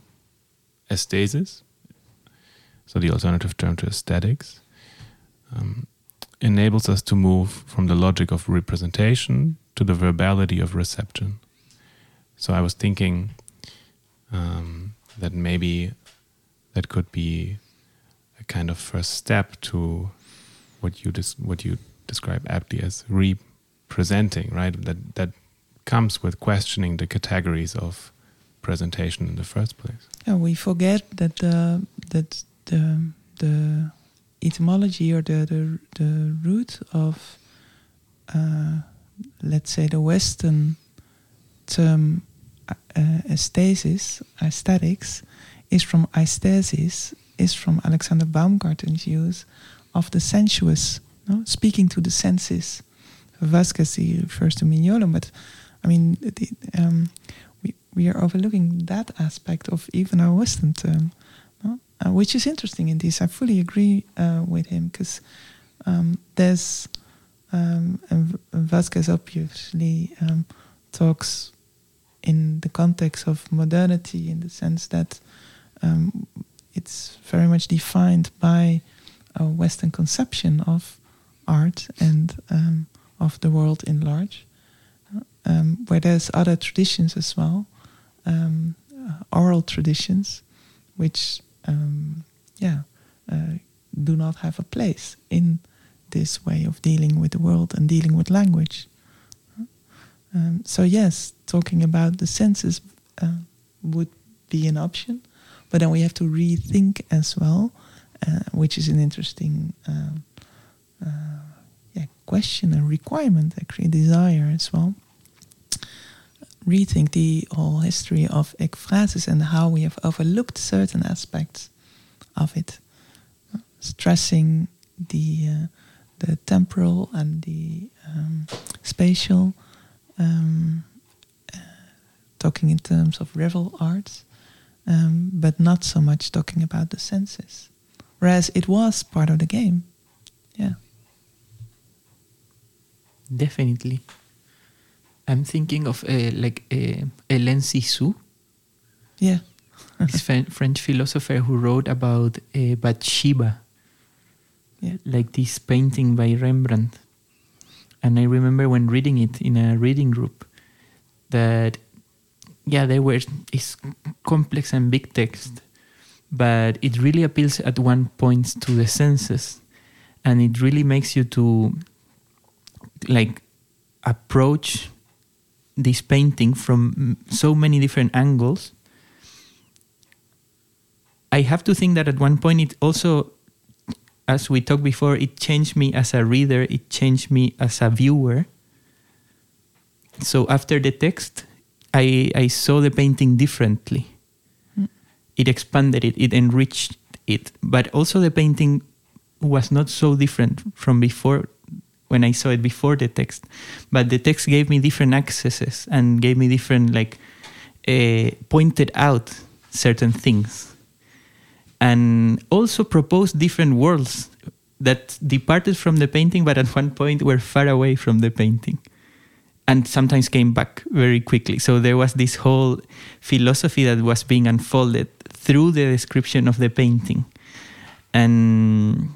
aesthesis, so the alternative term to aesthetics, enables us to move from the logic of representation to the verbality of reception. So I was thinking that maybe that could be a kind of first step to what you describe aptly as representing, right? That comes with questioning the categories of presentation in the first place. Yeah, we forget that the etymology or the root of let's say the Western term aesthetics is from aesthesis, is from Alexander Baumgarten's use of the sensuous, no? Speaking to the senses. Vasquez, he refers to Mignola, but I mean, we are overlooking that aspect of even our Western term, no? Which is interesting in this. I fully agree with him, because there's and Vasquez obviously talks in the context of modernity, in the sense that it's very much defined by a Western conception of art and of the world in large, where there's other traditions as well, oral traditions, which do not have a place in this way of dealing with the world and dealing with language. So yes, talking about the senses would be an option, but then we have to rethink as well, which is an interesting question and requirement, actually, desire as well. Rethink the whole history of ekphrasis and how we have overlooked certain aspects of it, stressing the temporal and the spatial, talking in terms of revel arts, but not so much talking about the senses, whereas it was part of the game. Yeah, definitely. I'm thinking of Hélène Cixous, yeah, this French philosopher who wrote about Bathsheba, like this painting by Rembrandt. And I remember when reading it in a reading group that, it's complex and big text, but it really appeals at one point to the senses, and it really makes you to approach this painting from so many different angles. I have to think that at one point it also, as we talked before, it changed me as a reader, it changed me as a viewer. So after the text, I saw the painting differently. It expanded it, it enriched it. But also the painting was not so different from before, when I saw it before the text. But the text gave me different accesses and gave me different, pointed out certain things. And also proposed different worlds that departed from the painting, but at one point were far away from the painting. And sometimes came back very quickly. So there was this whole philosophy that was being unfolded through the description of the painting. And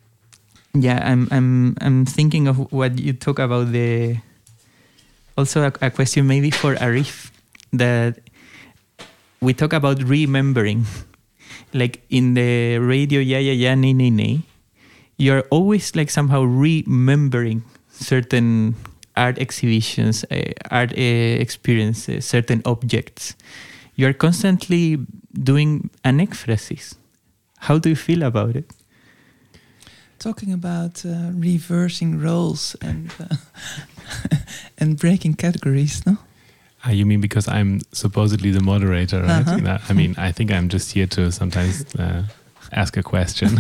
I'm thinking of what you talk about, also a question maybe for Arif, that we talk about remembering. Like in the radio Ya Ya Ya Nay Nay Nay, you're always somehow remembering certain art exhibitions, art experiences, certain objects. You're constantly doing an ekphrasis. How do you feel about it? Talking about reversing roles and and breaking categories, no? You mean because I'm supposedly the moderator, right? Uh-huh. I mean, I think I'm just here to sometimes ask a question.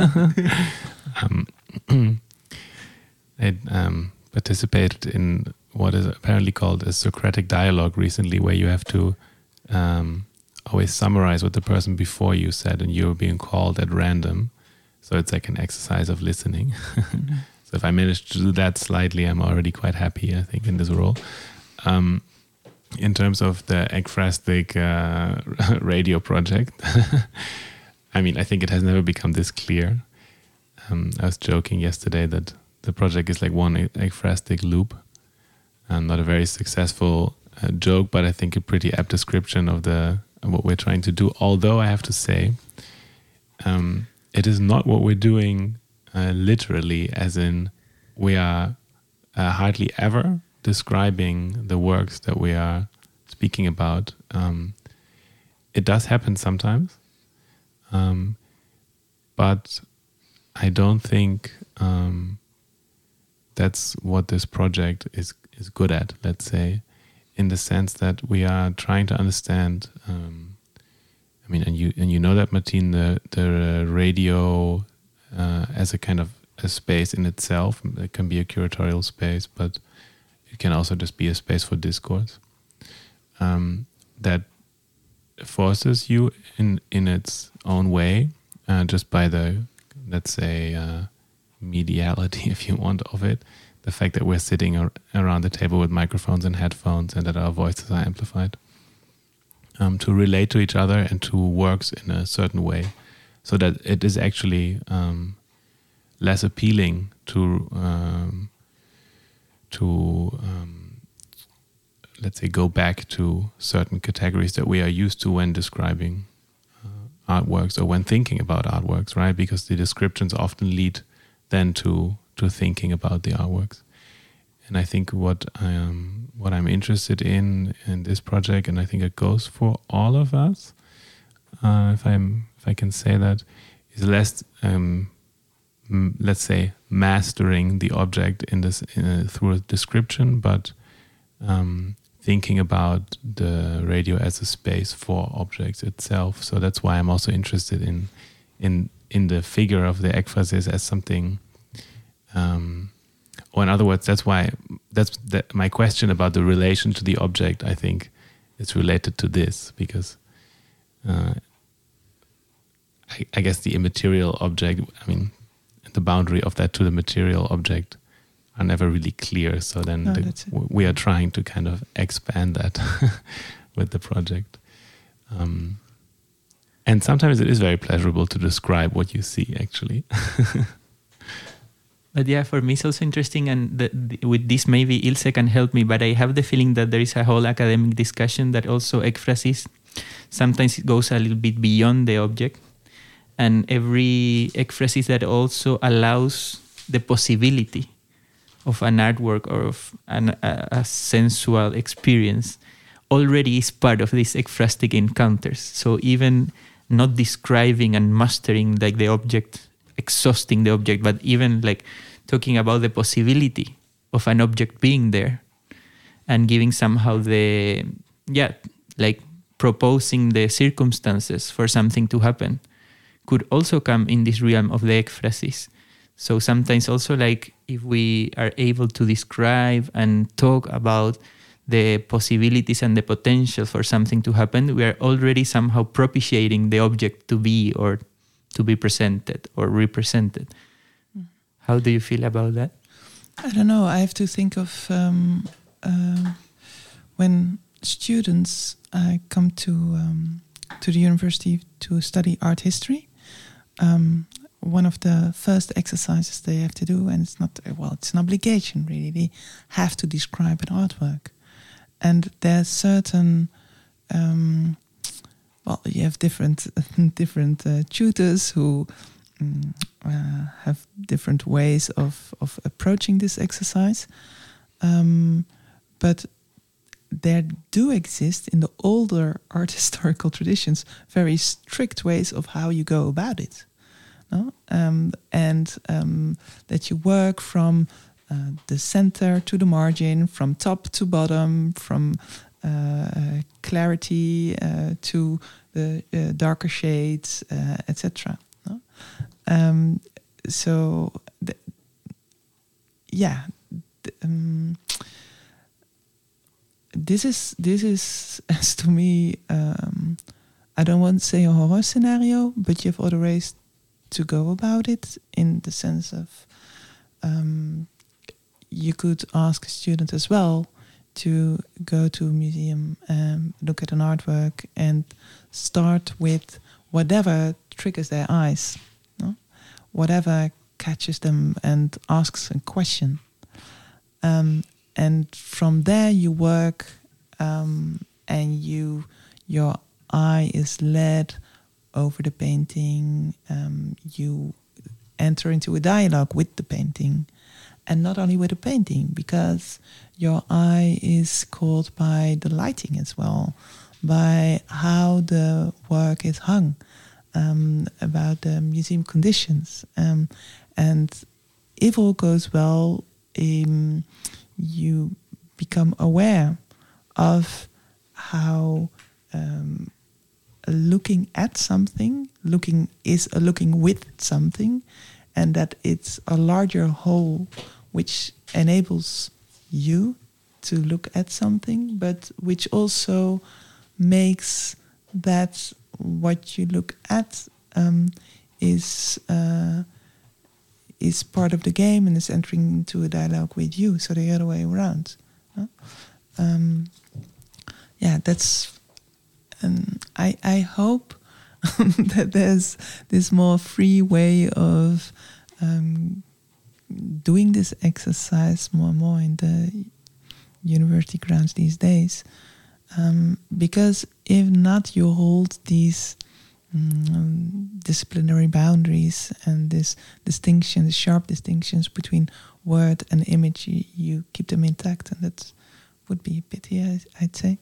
I participated in what is apparently called a Socratic dialogue recently, where you have to always summarize what the person before you said, and you're being called at random. So it's like an exercise of listening. So if I manage to do that slightly, I'm already quite happy, I think, in this role. In terms of the ekphrastic radio project, I mean, I think it has never become this clear. I was joking yesterday that the project is like one ekphrastic loop, and not a very successful joke, but I think a pretty apt description of what we're trying to do. Although I have to say, it is not what we're doing literally, as in we are hardly ever describing the works that we are speaking about. It does happen sometimes, but I don't think that's what this project is good at, let's say, in the sense that we are trying to understand. I mean, and you know that, Martin, the radio as a kind of a space in itself. It can be a curatorial space, but it can also just be a space for discourse that forces you in its own way, just by the, let's say, mediality, if you want, of it. The fact that we're sitting around the table with microphones and headphones, and that our voices are amplified, to relate to each other and to works in a certain way, so that it is actually less appealing to let's say, go back to certain categories that we are used to when describing artworks or when thinking about artworks, right? Because the descriptions often lead then to thinking about the artworks. And I think what I'm interested in this project, and I think it goes for all of us, if I can say that, is less, let's say, mastering the object in this through a description, but thinking about the radio as a space for objects itself. So that's why I'm also interested in the figure of the ekphrasis as something. Or in other words, that's why my question about the relation to the object, I think, is related to this, because I guess the immaterial object, I mean, the boundary of that to the material object are never really clear. So then we are trying to kind of expand that with the project. And sometimes it is very pleasurable to describe what you see, actually. But yeah, for me it's also interesting, and with this maybe Ilse can help me, but I have the feeling that there is a whole academic discussion that also ekphrasis, sometimes it goes a little bit beyond the object, and every ekphrasis that also allows the possibility of an artwork or of a sensual experience already is part of these ekphrastic encounters. So even not describing and mastering like the object, exhausting the object, but even like talking about the possibility of an object being there and giving somehow like proposing the circumstances for something to happen could also come in this realm of the ekphrasis. So sometimes also, like, if we are able to describe and talk about the possibilities and the potential for something to happen, we are already somehow propitiating the object to be or to be presented or represented. How do you feel about that? I don't know. I have to think of when students come to the university to study art history. One of the first exercises they have to do, and it's an obligation really. They have to describe an artwork, and there's certain. You have different tutors who have different ways of approaching this exercise, but there do exist in the older art historical traditions very strict ways of how you go about it, no? And that you work from the center to the margin, from top to bottom, from clarity to the darker shades, etc. No? This is as to me, I don't want to say a horror scenario, but you have other ways to go about it, in the sense of you could ask a student as well to go to a museum and look at an artwork and start with whatever triggers their eyes, no? Whatever catches them and asks a question. And from there you work, and your eye is led over the painting. You enter into a dialogue with the painting, and not only with the painting, because your eye is caught by the lighting as well, by how the work is hung, about the museum conditions. And if all goes well, you become aware of how looking at something, looking with something, and that it's a larger whole which enables you to look at something, but which also makes that what you look at is part of the game and is entering into a dialogue with you. So the other way around. That's. I hope that there's this more free way of doing this exercise more and more in the university grounds these days. Because if not, you hold these disciplinary boundaries and this distinction, sharp distinctions between word and image. You keep them intact, and that would be a pity, I'd say.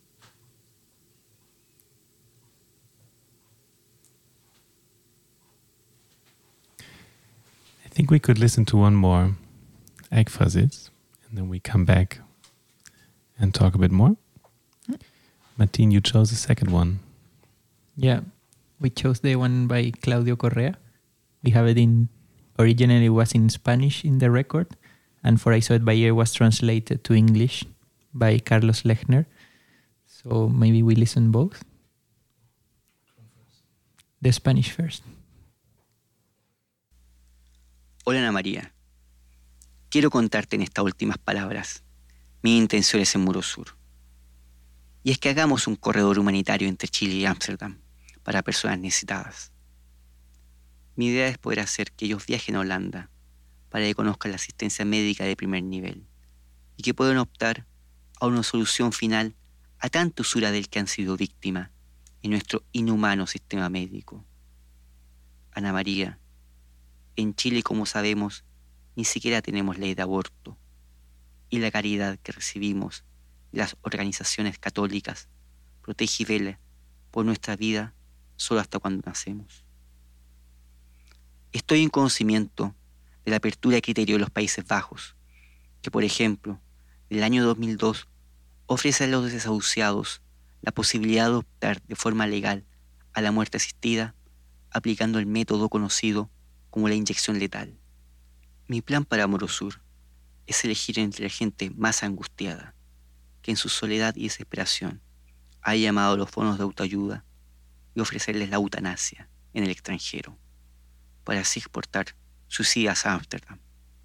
I think we could listen to one more Ekphrasis, and then we come back and talk a bit more. Martin, you chose the second one. Yeah, we chose the one by Claudio Correa. We have it originally was in Spanish in the record, and for I Saw It by Ear was translated to English by Carlos Lechner. So maybe we listen both. The Spanish first. Hola Ana María, quiero contarte en estas últimas palabras mis intenciones en Muro Sur. Y es que hagamos un corredor humanitario entre Chile y Ámsterdam para personas necesitadas. Mi idea es poder hacer que ellos viajen a Holanda para que conozcan la asistencia médica de primer nivel y que puedan optar a una solución final a tanta usura del que han sido víctimas en nuestro inhumano sistema médico. Ana María, en Chile, como sabemos, ni siquiera tenemos ley de aborto, y la caridad que recibimos de las organizaciones católicas protege y vela por nuestra vida solo hasta cuando nacemos. Estoy en conocimiento de la apertura de criterio de los Países Bajos, que por ejemplo, en el año 2002 ofrece a los desahuciados la posibilidad de optar de forma legal a la muerte asistida aplicando el método conocido como la inyección letal. Mi plan para Muro Sur es elegir entre la gente más angustiada, que en su soledad y desesperación ha llamado a los fondos de autoayuda y ofrecerles la eutanasia en el extranjero, para así exportar suicidas a Ámsterdam.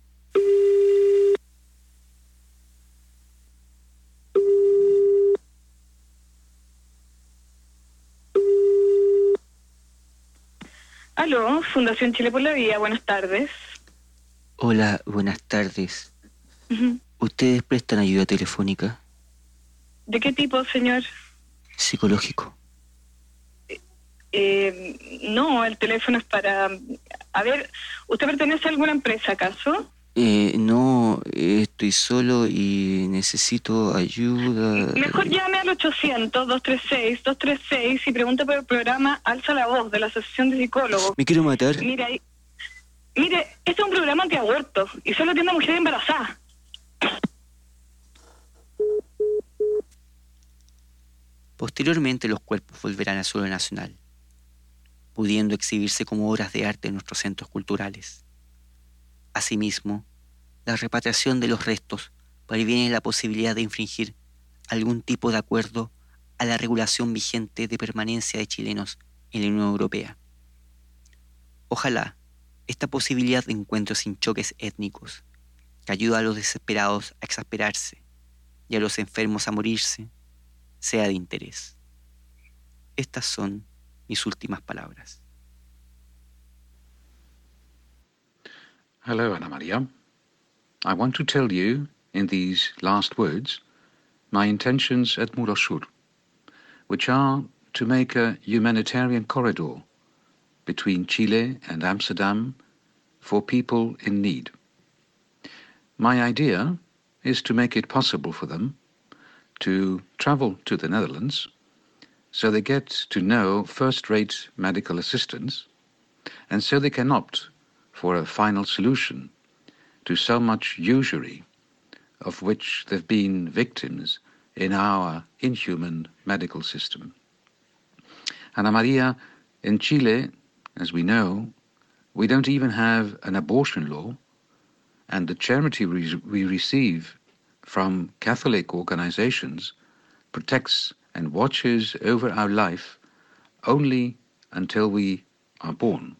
Aló, Fundación Chile por la Vida, buenas tardes. Hola, buenas tardes. Uh-huh. ¿Ustedes prestan ayuda telefónica? ¿De qué tipo, señor? Psicológico. No, el teléfono es para... A ver, ¿usted pertenece a alguna empresa, acaso? No, estoy solo y necesito ayuda. Mejor llame al 800-236-236 y pregunte por el programa Alza la Voz de la Asociación de Psicólogos. ¿Me quiero matar? Mire, este es un programa antiaborto y solo atiende a mujeres embarazadas. Posteriormente los cuerpos volverán al suelo nacional, pudiendo exhibirse como obras de arte en nuestros centros culturales. Asimismo, la repatriación de los restos previene la posibilidad de infringir algún tipo de acuerdo a la regulación vigente de permanencia de chilenos en la Unión Europea. Ojalá esta posibilidad de encuentro sin choques étnicos, que ayuda a los desesperados a exasperarse y a los enfermos a morirse, sea de interés. Estas son mis últimas palabras. Hello, Anna Maria. I want to tell you, in these last words, my intentions at Murosur, which are to make a humanitarian corridor between Chile and Amsterdam for people in need. My idea is to make it possible for them to travel to the Netherlands so they get to know first-rate medical assistance, and so they can opt for a final solution to so much usury of which they've been victims in our inhuman medical system. Ana Maria, in Chile, as we know, we don't even have an abortion law, and the charity we receive from Catholic organizations protects and watches over our life only until we are born.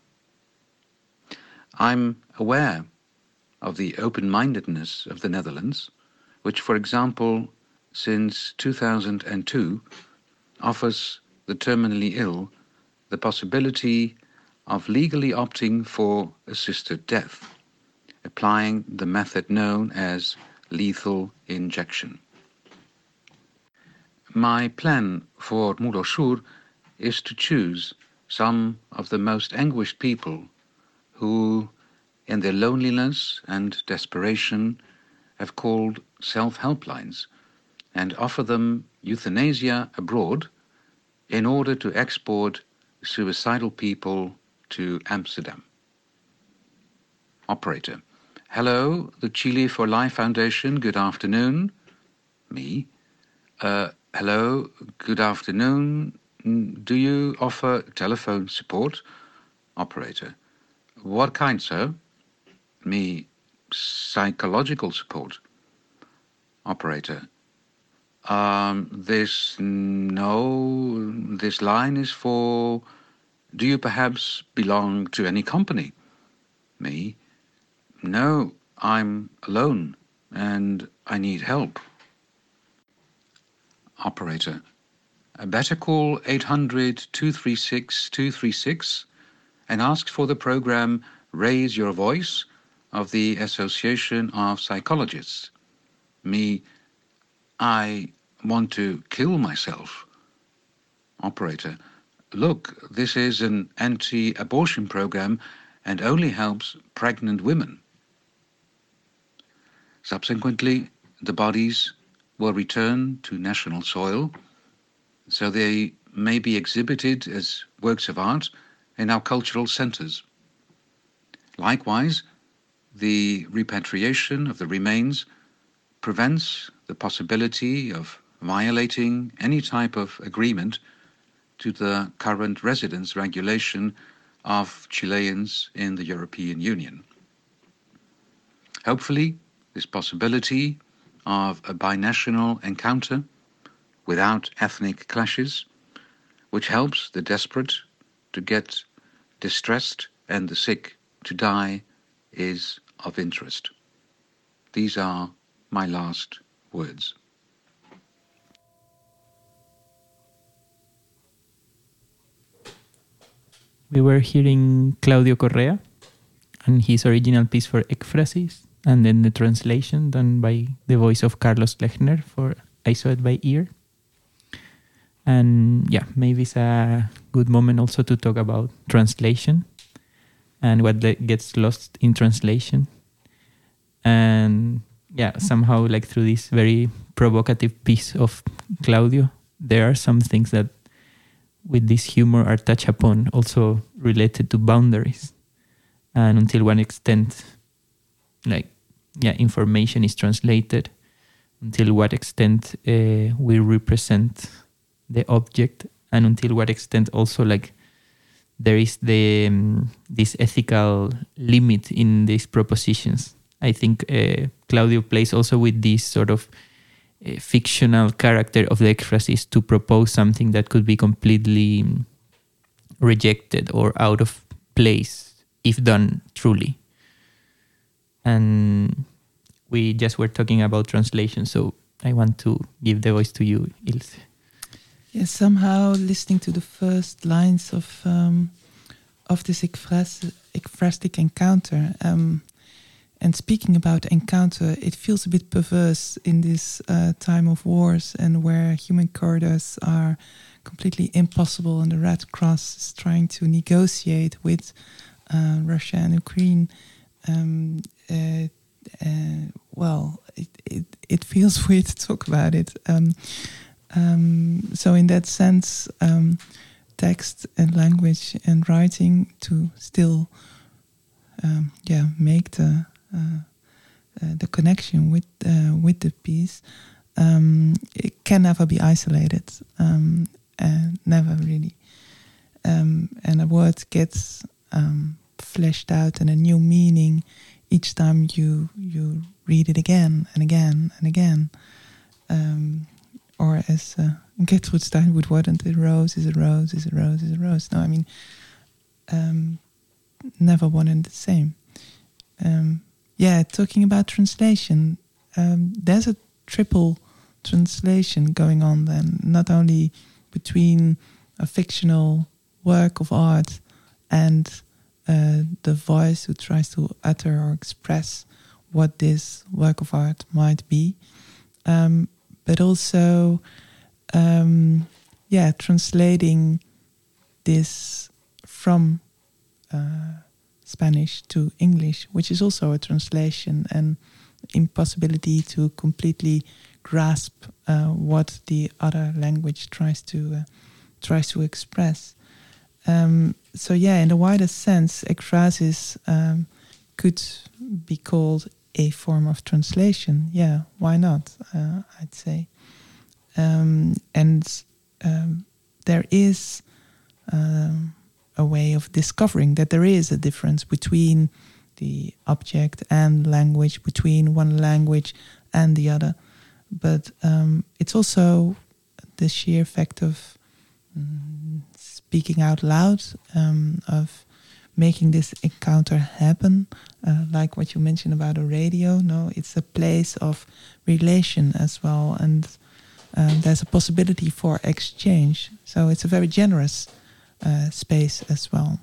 I'm aware of the open-mindedness of the Netherlands, which, for example, since 2002, offers the terminally ill the possibility of legally opting for assisted death, applying the method known as lethal injection. My plan for Murosur is to choose some of the most anguished people who, in their loneliness and desperation, have called self-helplines and offer them euthanasia abroad in order to export suicidal people to Amsterdam. Operator: hello, the Chile for Life Foundation, good afternoon. Me: hello, good afternoon. Do you offer telephone support? Operator: what kind, sir? Me: psychological support. Operator: this line is for... Do you perhaps belong to any company? Me: no, I'm alone and I need help. Operator: better call 800-236-236 and ask for the program Raise Your Voice of the Association of Psychologists. Me: I want to kill myself. Operator: look, this is an anti-abortion program and only helps pregnant women. Subsequently, the bodies will return to national soil, so they may be exhibited as works of art in our cultural centers. Likewise, the repatriation of the remains prevents the possibility of violating any type of agreement to the current residence regulation of Chileans in the European Union. Hopefully, this possibility of a binational encounter without ethnic clashes, which helps the desperate to get distressed and the sick to die, is of interest. These are my last words. We were hearing Claudio Correa and his original piece for Ekphrasis, and then the translation done by the voice of Carlos Lechner for I Saw It By Ear. And yeah, maybe it's a good moment also to talk about translation and what gets lost in translation. And yeah, somehow like through this very provocative piece of Claudio, there are some things that with this humor are touched upon, also related to boundaries. And until what extent, information is translated, until what extent we represent the object, and until what extent also there is this ethical limit in these propositions. I think Claudio plays also with this sort of fictional character of the ekphrasis to propose something that could be completely rejected or out of place if done truly. And we just were talking about translation, so I want to give the voice to you, Ilse. Yes, somehow listening to the first lines of this ekphrastic encounter, And speaking about encounter, it feels a bit perverse in this time of wars and where human corridors are completely impossible, and the Red Cross is trying to negotiate with Russia and Ukraine. Well, it feels weird to talk about it. So in that sense, text and language and writing to still make the connection with the piece, it can never be isolated, never really. And a word gets fleshed out in a new meaning each time you read it again and again and again. Or as Gertrude Stein would word, a rose is a rose is a rose is a rose. No, I mean, never one and the same. Talking about translation, there's a triple translation going on then, not only between a fictional work of art and the voice who tries to utter or express what this work of art might be, but also translating this from Spanish to English, which is also a translation and impossibility to completely grasp what the other language tries to express. In the wider sense, ekphrasis could be called a form of translation. Yeah, why not? I'd say. There is a way of discovering that there is a difference between the object and language, between one language and the other. But it's also the sheer fact of speaking out loud, of making this encounter happen, like what you mentioned about a radio. No, it's a place of relation as well, and there's a possibility for exchange. So it's a very generous space as well.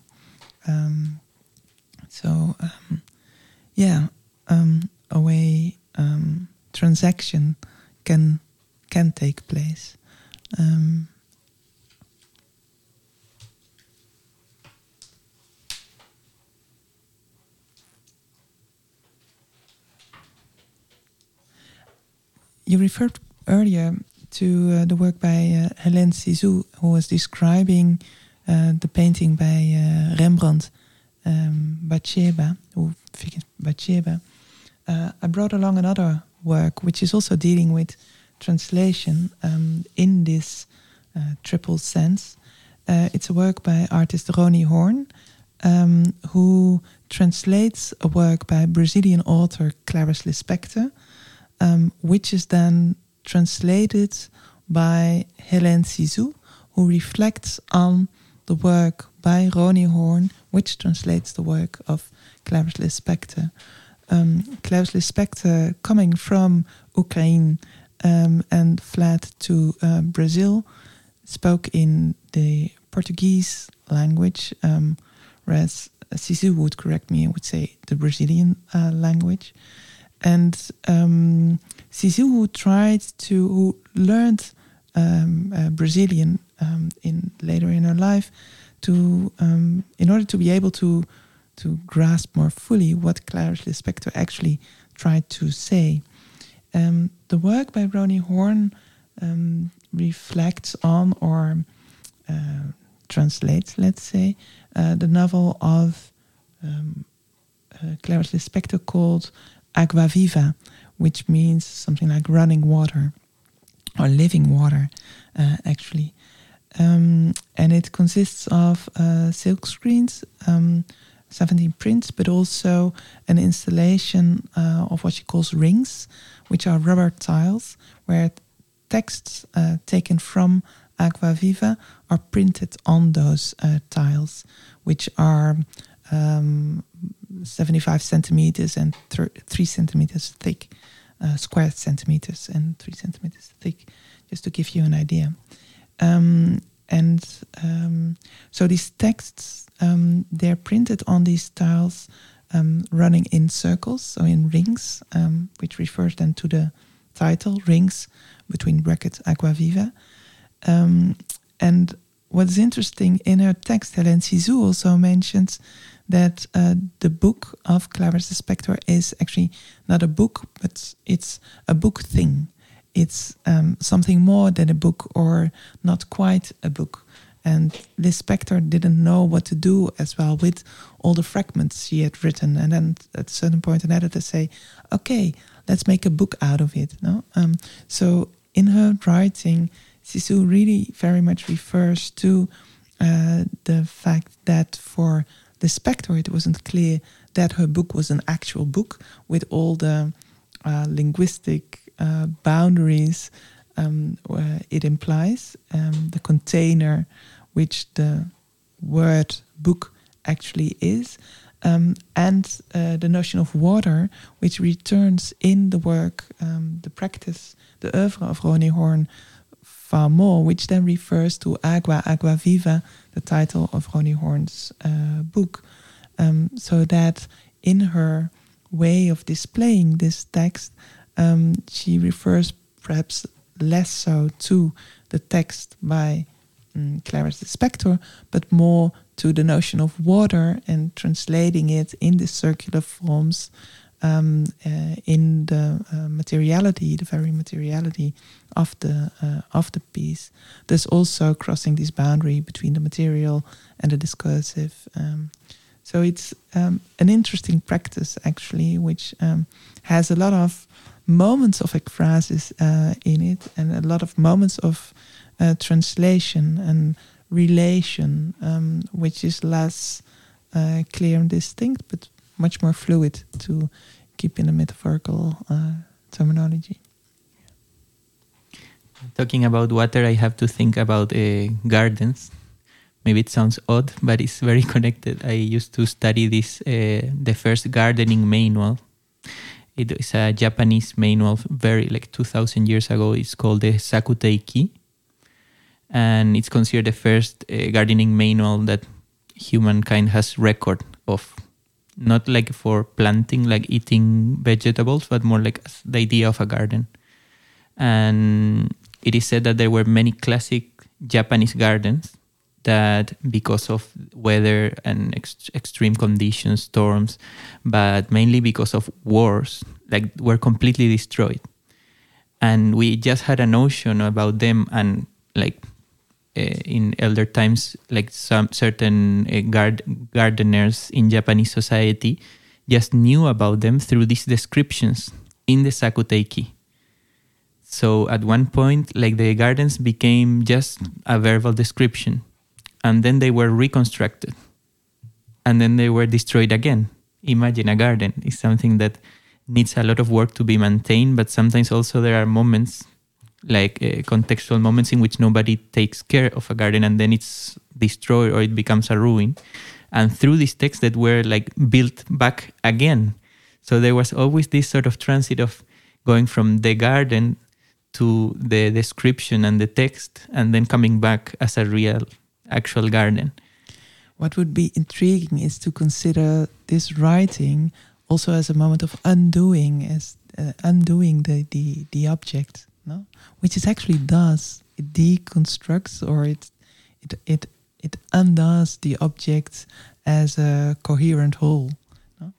A way transaction can take place. You referred earlier to the work by Hélène Cixous, who was describing the painting by Rembrandt, Batsheba. I brought along another work which is also dealing with translation in this triple sense. It's a work by artist Roni Horn, who translates a work by Brazilian author Clarice Lispector, which is then translated by Hélène Cixous, who reflects on the work by Roni Horn, which translates the work of Clarice Lispector. Clarice Lispector, coming from Ukraine and fled to Brazil, spoke in the Portuguese language, whereas Cixous would correct me and would say the Brazilian language. And Cixous, who learned Brazilian later in her life, in order to be able to grasp more fully what Clarice Lispector actually tried to say. The work by Roni Horn reflects on or translates, let's say, the novel of Clarice Lispector called Agua Viva, which means something like running water or living water, actually. And it consists of silk screens, 17 prints, but also an installation of what she calls rings, which are rubber tiles, where texts taken from Agua Viva are printed on those tiles, which are 75 centimeters and 3 centimeters thick, square centimeters and 3 centimeters thick, just to give you an idea. So these texts, they're printed on these tiles running in circles, so in rings, which refers then to the title, Rings, between brackets, Agua Viva. And what's interesting, in her text, Hélène Cixous also mentions that the book of Clarice Lispector is actually not a book, but it's a book thing. It's something more than a book, or not quite a book. And Lispector didn't know what to do as well with all the fragments she had written. And then at a certain point, an editor say, okay, let's make a book out of it. No? So in her writing, Cixous really very much refers to the fact that for Lispector, it wasn't clear that her book was an actual book with all the linguistic boundaries it implies, the container which the word book actually is, and the notion of water, which returns in the work, the practice, the oeuvre of Roni Horn far more, which then refers to Agua, Agua Viva, the title of Roni Horn's book. So that in her way of displaying this text, she refers perhaps less so to the text by Clarice Lispector, but more to the notion of water and translating it in the circular forms, in the materiality, the very materiality of the piece. Thus also crossing this boundary between the material and the discursive. So it's an interesting practice, actually, which has a lot of moments of ekphrasis in it, and a lot of moments of translation and relation, which is less clear and distinct, but much more fluid, to keep in a metaphorical terminology. Talking about water, I have to think about gardens. Maybe it sounds odd, but it's very connected. I used to study this, the first gardening manual. It is a Japanese manual, very 2,000 years ago. It's called the Sakuteiki. And it's considered the first gardening manual that humankind has record of. Not like for planting, like eating vegetables, but more like the idea of a garden. And it is said that there were many classic Japanese gardens that, because of weather and extreme conditions, storms, but mainly because of wars, were completely destroyed. And we just had a notion about them, and in elder times, some certain gardeners in Japanese society just knew about them through these descriptions in the Sakuteiki. So at one point, the gardens became just a verbal description, and then they were reconstructed, and then they were destroyed again. Imagine a garden is something that needs a lot of work to be maintained, but sometimes also there are moments, contextual moments, in which nobody takes care of a garden, and then it's destroyed or it becomes a ruin. And through these texts that were built back again. So there was always this sort of transit of going from the garden to the description and the text, and then coming back as a real, actual garden. What would be intriguing is to consider this writing also as a moment of undoing, as undoing the object, no? Which it actually does. It deconstructs, or it undoes the object as a coherent whole, no?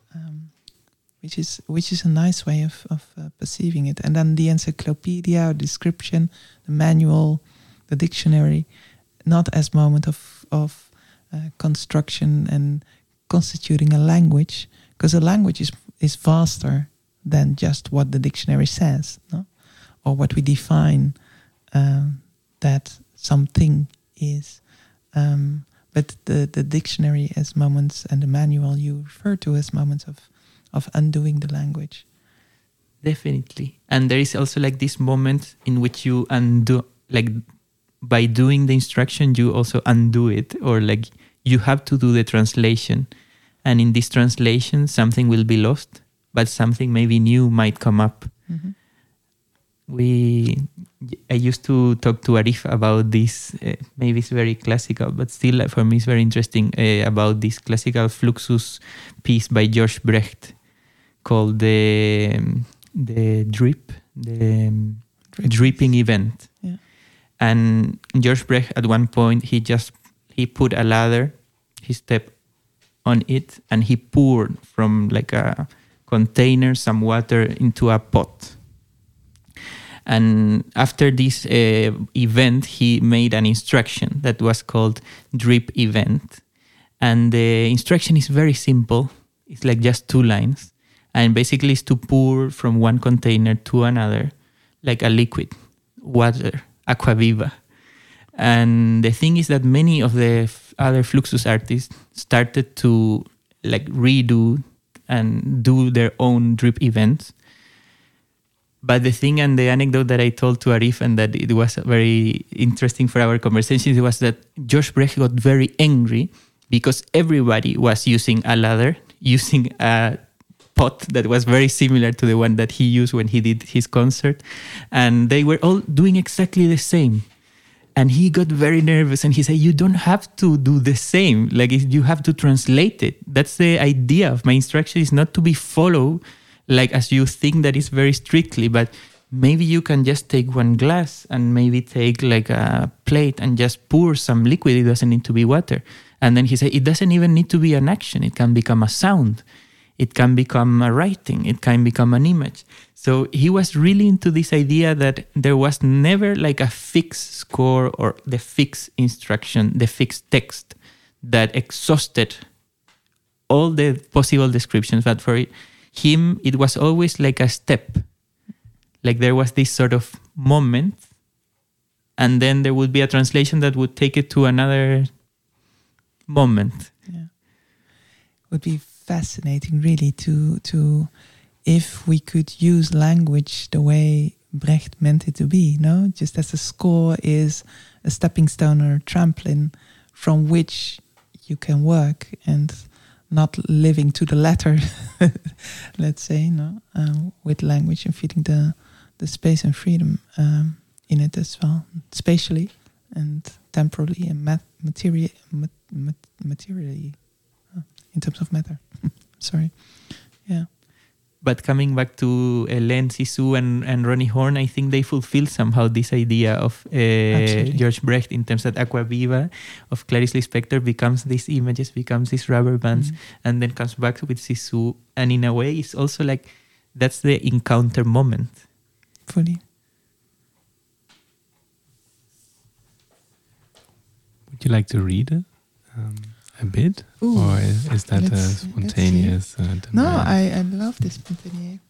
Which is a nice way of perceiving it. And then the encyclopedia, description, the manual, the dictionary, not as moment of construction and constituting a language, because a language is vaster than just what the dictionary says, no? Or what we define that something is. But the dictionary as moments, and the manual you refer to as moments of undoing the language. Definitely. And there is also this moment in which you undo, by doing the instruction, you also undo it, or you have to do the translation. And in this translation, something will be lost, but something maybe new might come up. Mm-hmm. I used to talk to Arif about this. Maybe it's very classical, but still for me it's very interesting about this classical Fluxus piece by George Brecht called the drip, the dripping event. Yeah. And George Brecht at one point he put a ladder, he stepped on it, and he poured from like a container some water into a pot. And after this event, he made an instruction that was called drip event. And the instruction is very simple. It's like just 2 lines. And basically it's to pour from one container to another, like a liquid, water, aqua viva. And the thing is that many of the other Fluxus artists started to like redo and do their own drip events. But the thing and the anecdote that I told to Arif, and that it was very interesting for our conversations, was that George Brecht got very angry because everybody was using a ladder, using a pot that was very similar to the one that he used when he did his concert. And they were all doing exactly the same. And he got very nervous and he said, you don't have to do the same. Like, you have to translate it. That's the idea of my instruction, is not to be followed like as you think that is very strictly, but maybe you can just take one glass and maybe take like a plate and just pour some liquid. It doesn't need to be water. And then he said, it doesn't even need to be an action. It can become a sound. It can become a writing. It can become an image. So he was really into this idea that there was never like a fixed score or the fixed instruction, the fixed text that exhausted all the possible descriptions. But for him, it was always like a step. Like there was this sort of moment, and then there would be a translation that would take it to another moment. Yeah. It would be fascinating really to if we could use language the way Brecht meant it to be, no? Just as a score is a stepping stone or a trampoline from which you can work, and not living to the letter, let's say, no, with language and feeling the space and freedom in it as well, spatially and temporally and materially, in terms of matter. Sorry, yeah. But coming back to Hélène Cixous and Ronnie Horn, I think they fulfill somehow this idea of George Brecht in terms that Aqua Viva of Clarice Lispector becomes these images, becomes these rubber bands, and then comes back with Cixous. And in a way, it's also like that's the encounter moment. Fully. Would you like to read it a bit? Ooh, or is that a spontaneous demand? No, I love this spontaneity.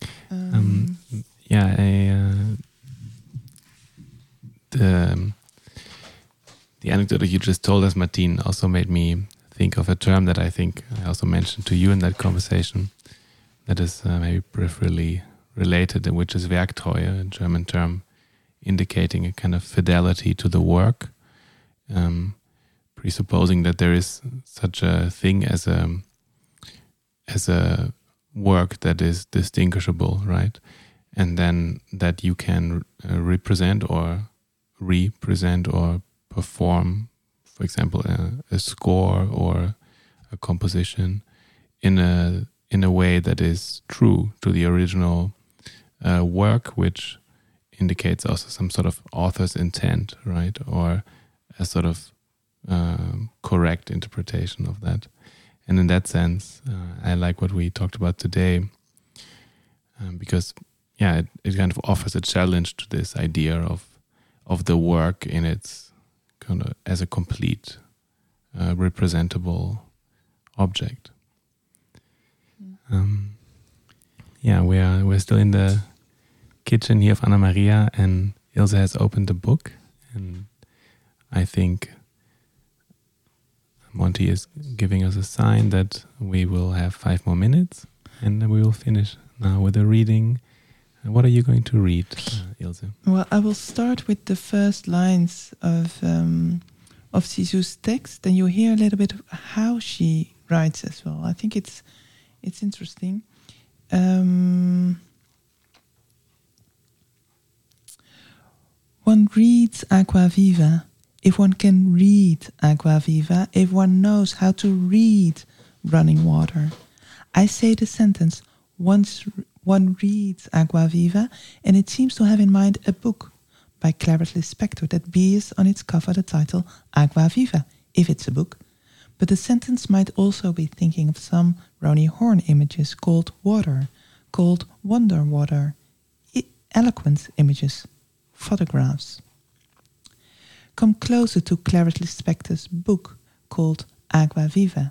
The anecdote that you just told us, Martin, also made me think of a term that I think I also mentioned to you in that conversation that is maybe peripherally related, which is Werktreue, a German term indicating a kind of fidelity to the work, presupposing that there is such a thing as a work that is distinguishable, right? And then that you can represent or perform, for example, a score or a composition in a way that is true to the original work, which indicates also some sort of author's intent, right? Or a sort of correct interpretation of that. And in that sense, I like what we talked about today, because it kind of offers a challenge to this idea of the work in its kind of as a complete representable object. We're still in the kitchen here of Anna Maria, and Ilse has opened the book, and I think Monty is giving us a sign that we will have 5 more minutes, and then we will finish now with a reading. What are you going to read, Ilse? Well, I will start with the first lines of Cixous' text, and you hear a little bit of how she writes as well. I think it's interesting. reads Aqua Viva, if one can read Aqua Viva, if one knows how to read running water. I say the sentence, once one reads Aqua Viva, and it seems to have in mind a book by Clarice Lispector that bears on its cover the title Aqua Viva, if it's a book. But the sentence might also be thinking of some Roni Horn images called water, called wonder water, eloquent images, photographs. Come closer to Clarice Lispector's book called Aqua Viva.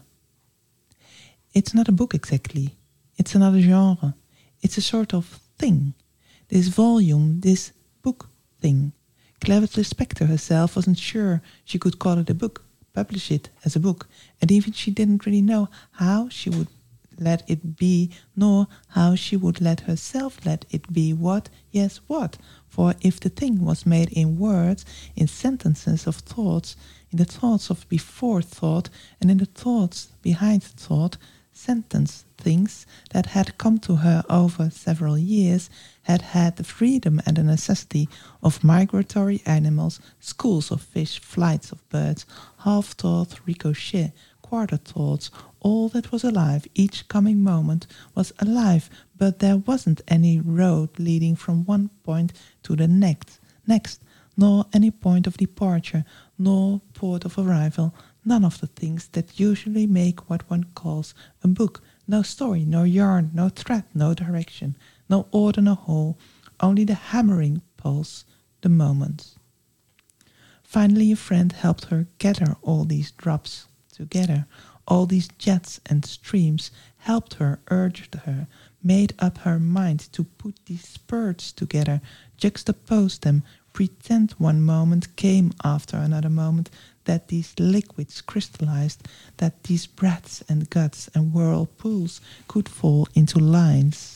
It's not a book exactly, it's another genre. It's a sort of thing, this volume, this book thing. Clarice Lispector herself wasn't sure she could call it a book, publish it as a book, and even she didn't really know how she would let it be, nor how she would let herself let it be what, yes, what. For if the thing was made in words, in sentences of thoughts, in the thoughts of before thought, and in the thoughts behind thought, sentence things that had come to her over several years, had had the freedom and the necessity of migratory animals, schools of fish, flights of birds, half-thought ricochet, quarter thoughts, all that was alive, each coming moment was alive, but there wasn't any road leading from one point to the next, nor any point of departure, nor port of arrival, none of the things that usually make what one calls a book, no story, no yarn, no thread, no direction, no order, no whole, only the hammering pulse, the moments. Finally, a friend helped her gather all these drops together, all these jets and streams, helped her, urged her, made up her mind to put these spurts together, juxtapose them, pretend one moment came after another moment, that these liquids crystallized, that these breaths and guts and whirlpools could fall into lines.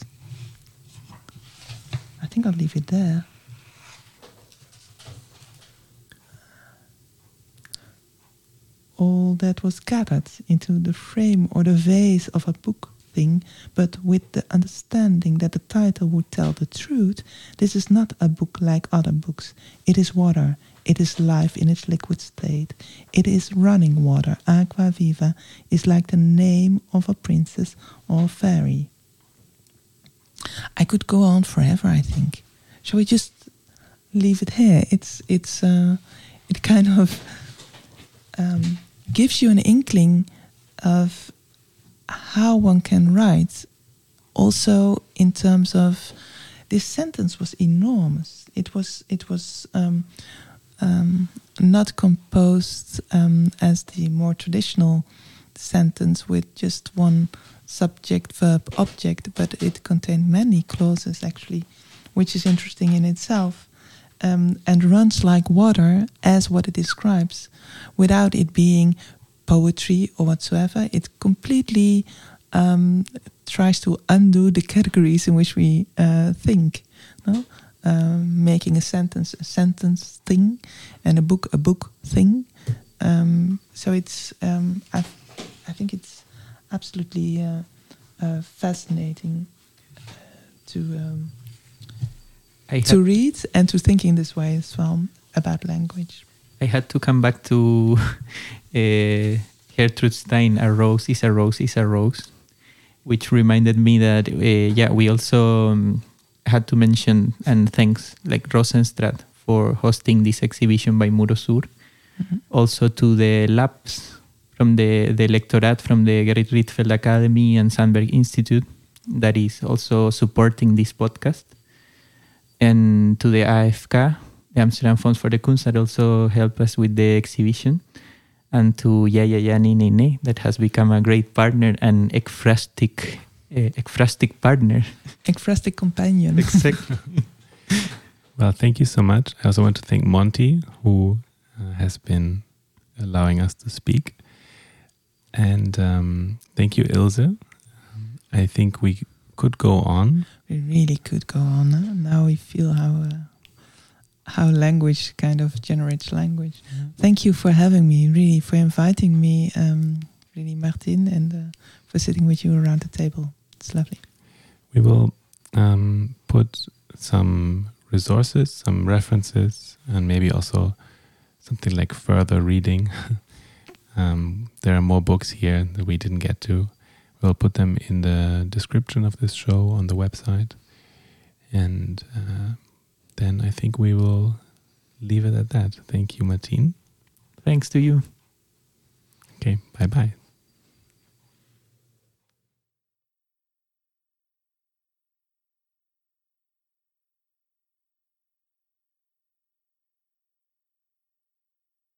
I think I'll leave it there. All that was gathered into the frame or the vase of a book thing, but with the understanding that the title would tell the truth, this is not a book like other books. It is water. It is life in its liquid state. It is running water. Aqua Viva is like the name of a princess or a fairy. I could go on forever, I think. Shall we just leave it here? It kind of gives you an inkling of how one can write. Also, in terms of this sentence was enormous. It was not composed as the more traditional sentence with just one subject, verb, object, but it contained many clauses actually, which is interesting in itself, and runs like water as what it describes, without it being poetry or whatsoever. It completely tries to undo the categories in which we think, no? Making a sentence thing, and a book thing. So it's I think it's absolutely fascinating to read and to think in this way as well about language. I had to come back to Gertrude Stein, "A rose is a rose is a rose," which reminded me that we also had to mention and thanks like Rosenstraat for hosting this exhibition by Murosur. Mm-hmm. Also to the labs from the lectorate from the Gerrit Rietveld Academy and Sandberg Institute that is also supporting this podcast. And to the AFK, the Amsterdam Fonds for the Kunst, that also helped us with the exhibition. And to Ja Nee that has become a great partner and ekphrastic partner. Ekphrastic companion. Exactly. Well, thank you so much. I also want to thank Monty, who has been allowing us to speak. And thank you, Ilse. I think we could go on. We really could go on. Huh? Now we feel how language kind of generates language. Yeah. Thank you for having me, really, for inviting me, really, Martin, and for sitting with you around the table. It's lovely. We will put some resources, some references, and maybe also something like further reading. There are more books here that we didn't get to. We'll put them in the description of this show on the website. And then I think we will leave it at that. Thank you, Martine. Thanks to you. Okay, bye-bye.